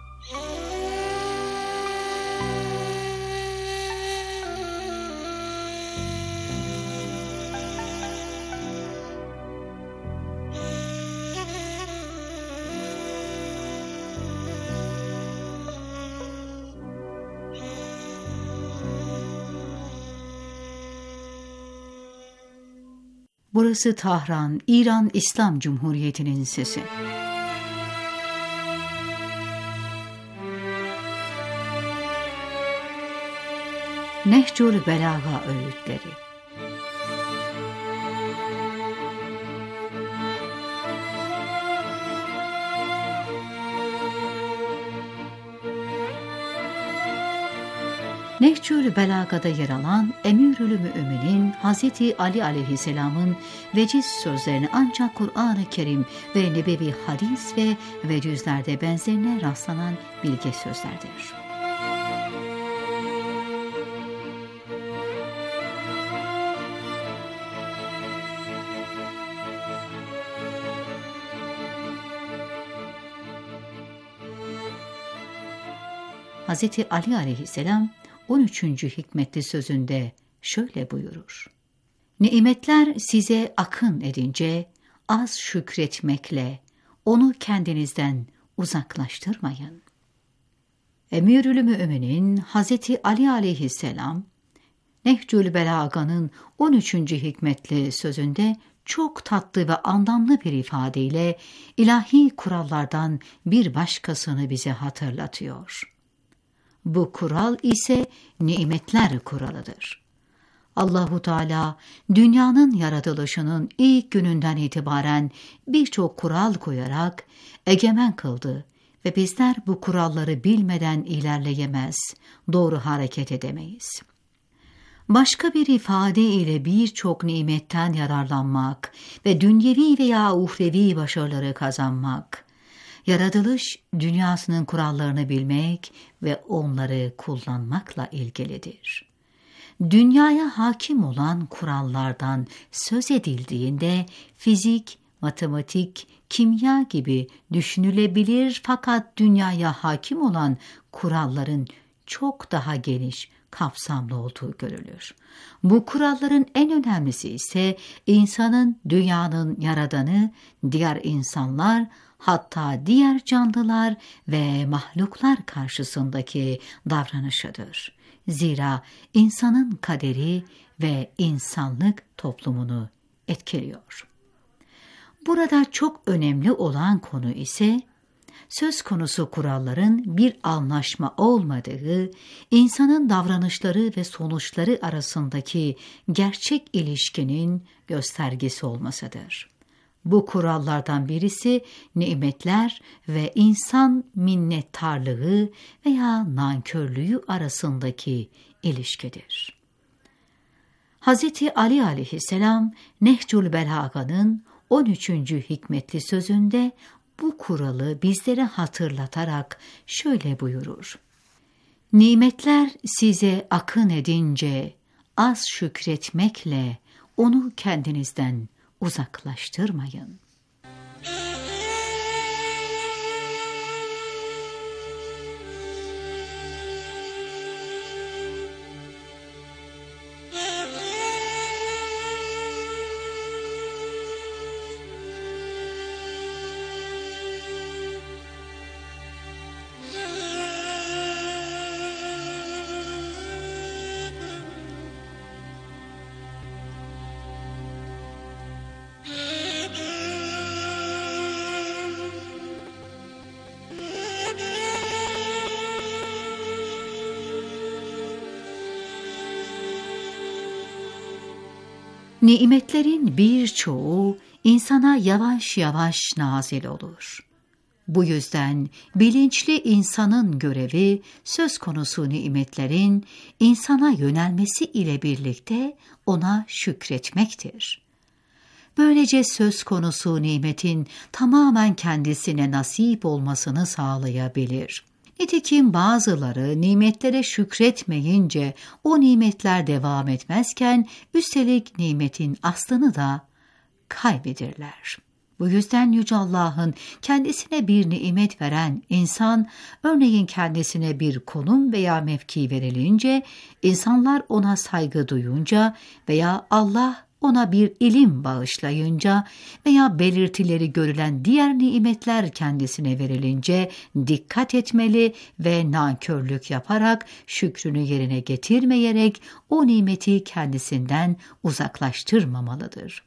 S5: Burası Tahran, İran İslam Cumhuriyeti'nin sesi. Nehcül Belaga öğütleri. Nehcül Belaga'da yer alan Emirül Müminin Hazreti Ali aleyhisselamın veciz sözlerini ancak Kur'an-ı Kerim ve nebevi hadis ve vecizlerde benzerine rastlanan bilge sözlerdir. Hazreti Ali aleyhisselam 13. hikmetli sözünde şöyle buyurur: Nimetler size akın edince az şükretmekle onu kendinizden uzaklaştırmayın. Emirül Müminin Hazreti Ali aleyhisselam Nehcül Belaga'nın 13. hikmetli sözünde çok tatlı ve anlamlı bir ifadeyle ilahi kurallardan bir başkasını bize hatırlatıyor. Bu kural ise nimetler kuralıdır. Allahu Teala dünyanın yaratılışının ilk gününden itibaren birçok kural koyarak egemen kıldı ve bizler bu kuralları bilmeden ilerleyemez, doğru hareket edemeyiz. Başka bir ifade ile birçok nimetten yararlanmak ve dünyevi veya uhrevi başarıları kazanmak, yaratılış dünyasının kurallarını bilmek ve onları kullanmakla ilgilidir. Dünyaya hakim olan kurallardan söz edildiğinde fizik, matematik, kimya gibi düşünülebilir fakat dünyaya hakim olan kuralların çok daha geniş, kapsamlı olduğu görülür. Bu kuralların en önemlisi ise insanın dünyanın yaradanı, diğer insanlar, hatta diğer canlılar ve mahluklar karşısındaki davranışıdır. Zira insanın kaderi ve insanlık toplumunu etkiliyor. Burada çok önemli olan konu ise söz konusu kuralların bir anlaşma olmadığı, insanın davranışları ve sonuçları arasındaki gerçek ilişkinin göstergesi olmasıdır. Bu kurallardan birisi nimetler ve insan minnettarlığı veya nankörlüğü arasındaki ilişkidir. Hz. Ali aleyhisselam Nehcül Belaga'nın 13. hikmetli sözünde bu kuralı bizlere hatırlatarak şöyle buyurur: Nimetler size akın edince az şükretmekle onu kendinizden uzaklaştırmayın. Nimetlerin birçoğu insana yavaş yavaş nazil olur. Bu yüzden bilinçli insanın görevi söz konusu nimetlerin insana yönelmesi ile birlikte ona şükretmektir. Böylece söz konusu nimetin tamamen kendisine nasip olmasını sağlayabilir. Nitekim bazıları nimetlere şükretmeyince o nimetler devam etmezken üstelik nimetin aslını da kaybedirler. Bu yüzden Yüce Allah'ın kendisine bir nimet veren insan, örneğin kendisine bir konum veya mevki verilince, insanlar ona saygı duyunca veya Allah ona bir ilim bağışlayınca veya belirtileri görülen diğer nimetler kendisine verilince dikkat etmeli ve nankörlük yaparak şükrünü yerine getirmeyerek o nimeti kendisinden uzaklaştırmamalıdır.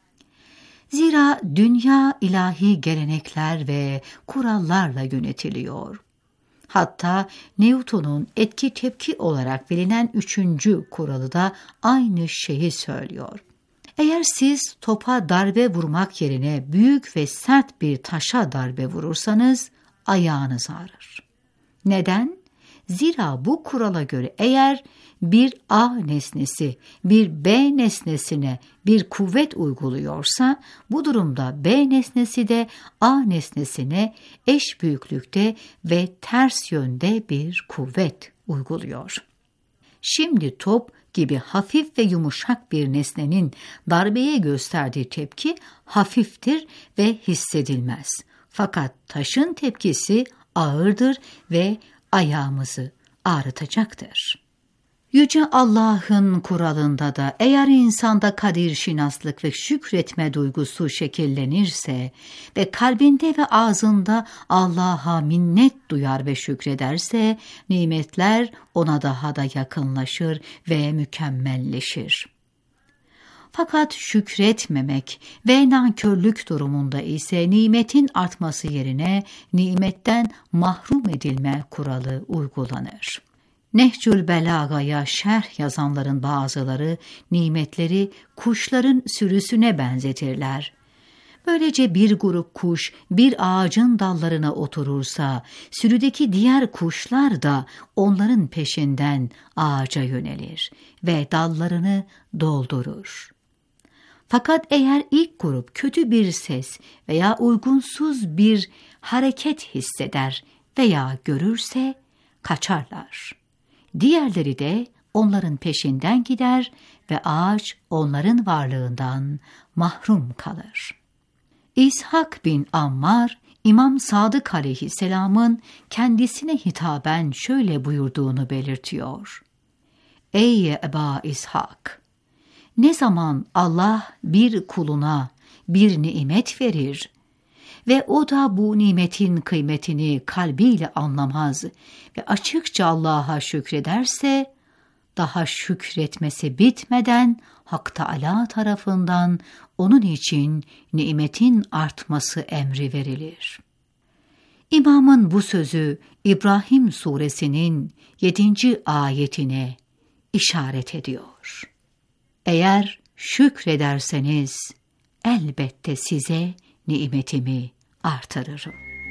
S5: Zira dünya ilahi gelenekler ve kurallarla yönetiliyor. Hatta Newton'un etki tepki olarak bilinen 3. kuralı da aynı şeyi söylüyor. Eğer siz topa darbe vurmak yerine büyük ve sert bir taşa darbe vurursanız ayağınız ağrır. Neden? Zira bu kurala göre eğer bir A nesnesi bir B nesnesine bir kuvvet uyguluyorsa bu durumda B nesnesi de A nesnesine eş büyüklükte ve ters yönde bir kuvvet uyguluyor. Şimdi top gibi hafif ve yumuşak bir nesnenin darbeye gösterdiği tepki hafiftir ve hissedilmez. Fakat taşın tepkisi ağırdır ve ayağımızı ağrıtacaktır. Yüce Allah'ın kuralında da eğer insanda kadir şinaslık ve şükretme duygusu şekillenirse ve kalbinde ve ağzında Allah'a minnet duyar ve şükrederse nimetler ona daha da yakınlaşır ve mükemmelleşir. Fakat şükretmemek ve nankörlük durumunda ise nimetin artması yerine nimetten mahrum edilme kuralı uygulanır. Nehcül Belaga'ya şerh yazanların bazıları nimetleri kuşların sürüsüne benzetirler. Böylece bir grup kuş bir ağacın dallarına oturursa, sürüdeki diğer kuşlar da onların peşinden ağaca yönelir ve dallarını doldurur. Fakat eğer ilk grup kötü bir ses veya uygunsuz bir hareket hisseder veya görürse kaçarlar. Diğerleri de onların peşinden gider ve ağaç onların varlığından mahrum kalır. İshak bin Ammar, İmam Sadık aleyhisselamın kendisine hitaben şöyle buyurduğunu belirtiyor. Ey Eba İshak! Ne zaman Allah bir kuluna bir nimet verir ve o da bu nimetin kıymetini kalbiyle anlamaz ve açıkça Allah'a şükrederse, daha şükretmesi bitmeden Hak Teâlâ tarafından onun için nimetin artması emri verilir. İmamın bu sözü İbrahim suresinin 7. ayetine işaret ediyor. Eğer şükrederseniz elbette size nimetimi artırırım.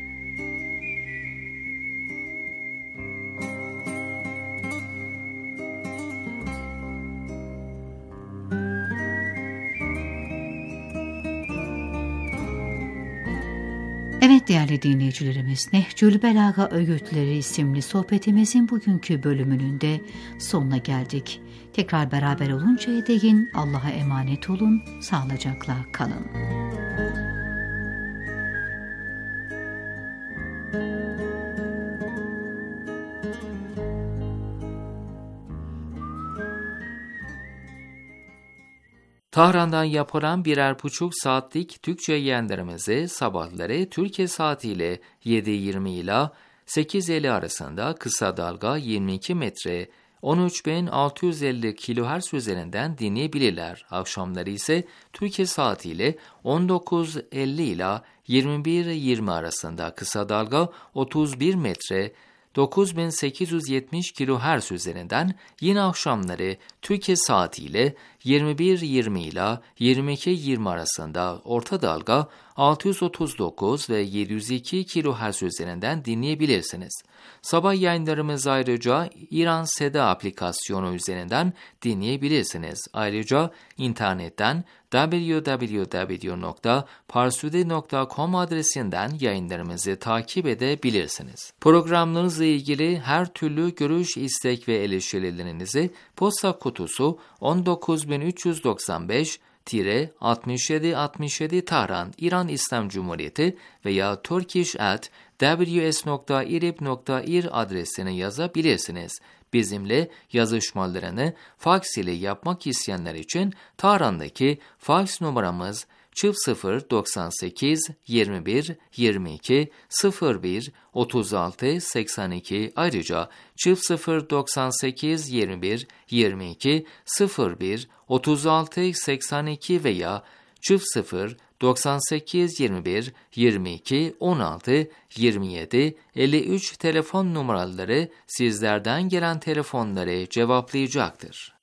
S5: Evet değerli dinleyicilerimiz, Nehcül Belaga Öğütleri isimli sohbetimizin bugünkü bölümünün de sonuna geldik. Tekrar beraber oluncaya değin Allah'a emanet olun, sağlıcakla kalın.
S1: Tahran'dan yapılan birer buçuk saatlik Türkçe yayınlarımızı sabahları Türkiye saatiyle 7:20 ila 8:50 arasında kısa dalga 22 metre 13.650 kHz üzerinden dinleyebilirler. Akşamları ise Türkiye saatiyle 19:50 ila 21:20 arasında kısa dalga 31 metre 9870 kHz üzerinden, yine akşamları Türkiye saatiyle 21:20 ila 22:20 arasında orta dalga 639 ve 702 kHz üzerinden dinleyebilirsiniz. Sabah yayınlarımız ayrıca İran Seda aplikasyonu üzerinden dinleyebilirsiniz. Ayrıca internetten www.parsude.com adresinden yayınlarımızı takip edebilirsiniz. Programlarınızla ilgili her türlü görüş, istek ve eleştirilerinizi posta kutusu 19395-6767 Tahran, İran İslam Cumhuriyeti veya turkish@ws.irib.ir adresine yazabilirsiniz. Bizimle yazışmalarını faks ile yapmak isteyenler için Tahran'daki faks numaramız 0098 21 22 01 36 82, ayrıca 0098 21 22 01 36 82 veya 0098 21 22 16 27 53 telefon numaraları sizlerden gelen telefonları cevaplayacaktır.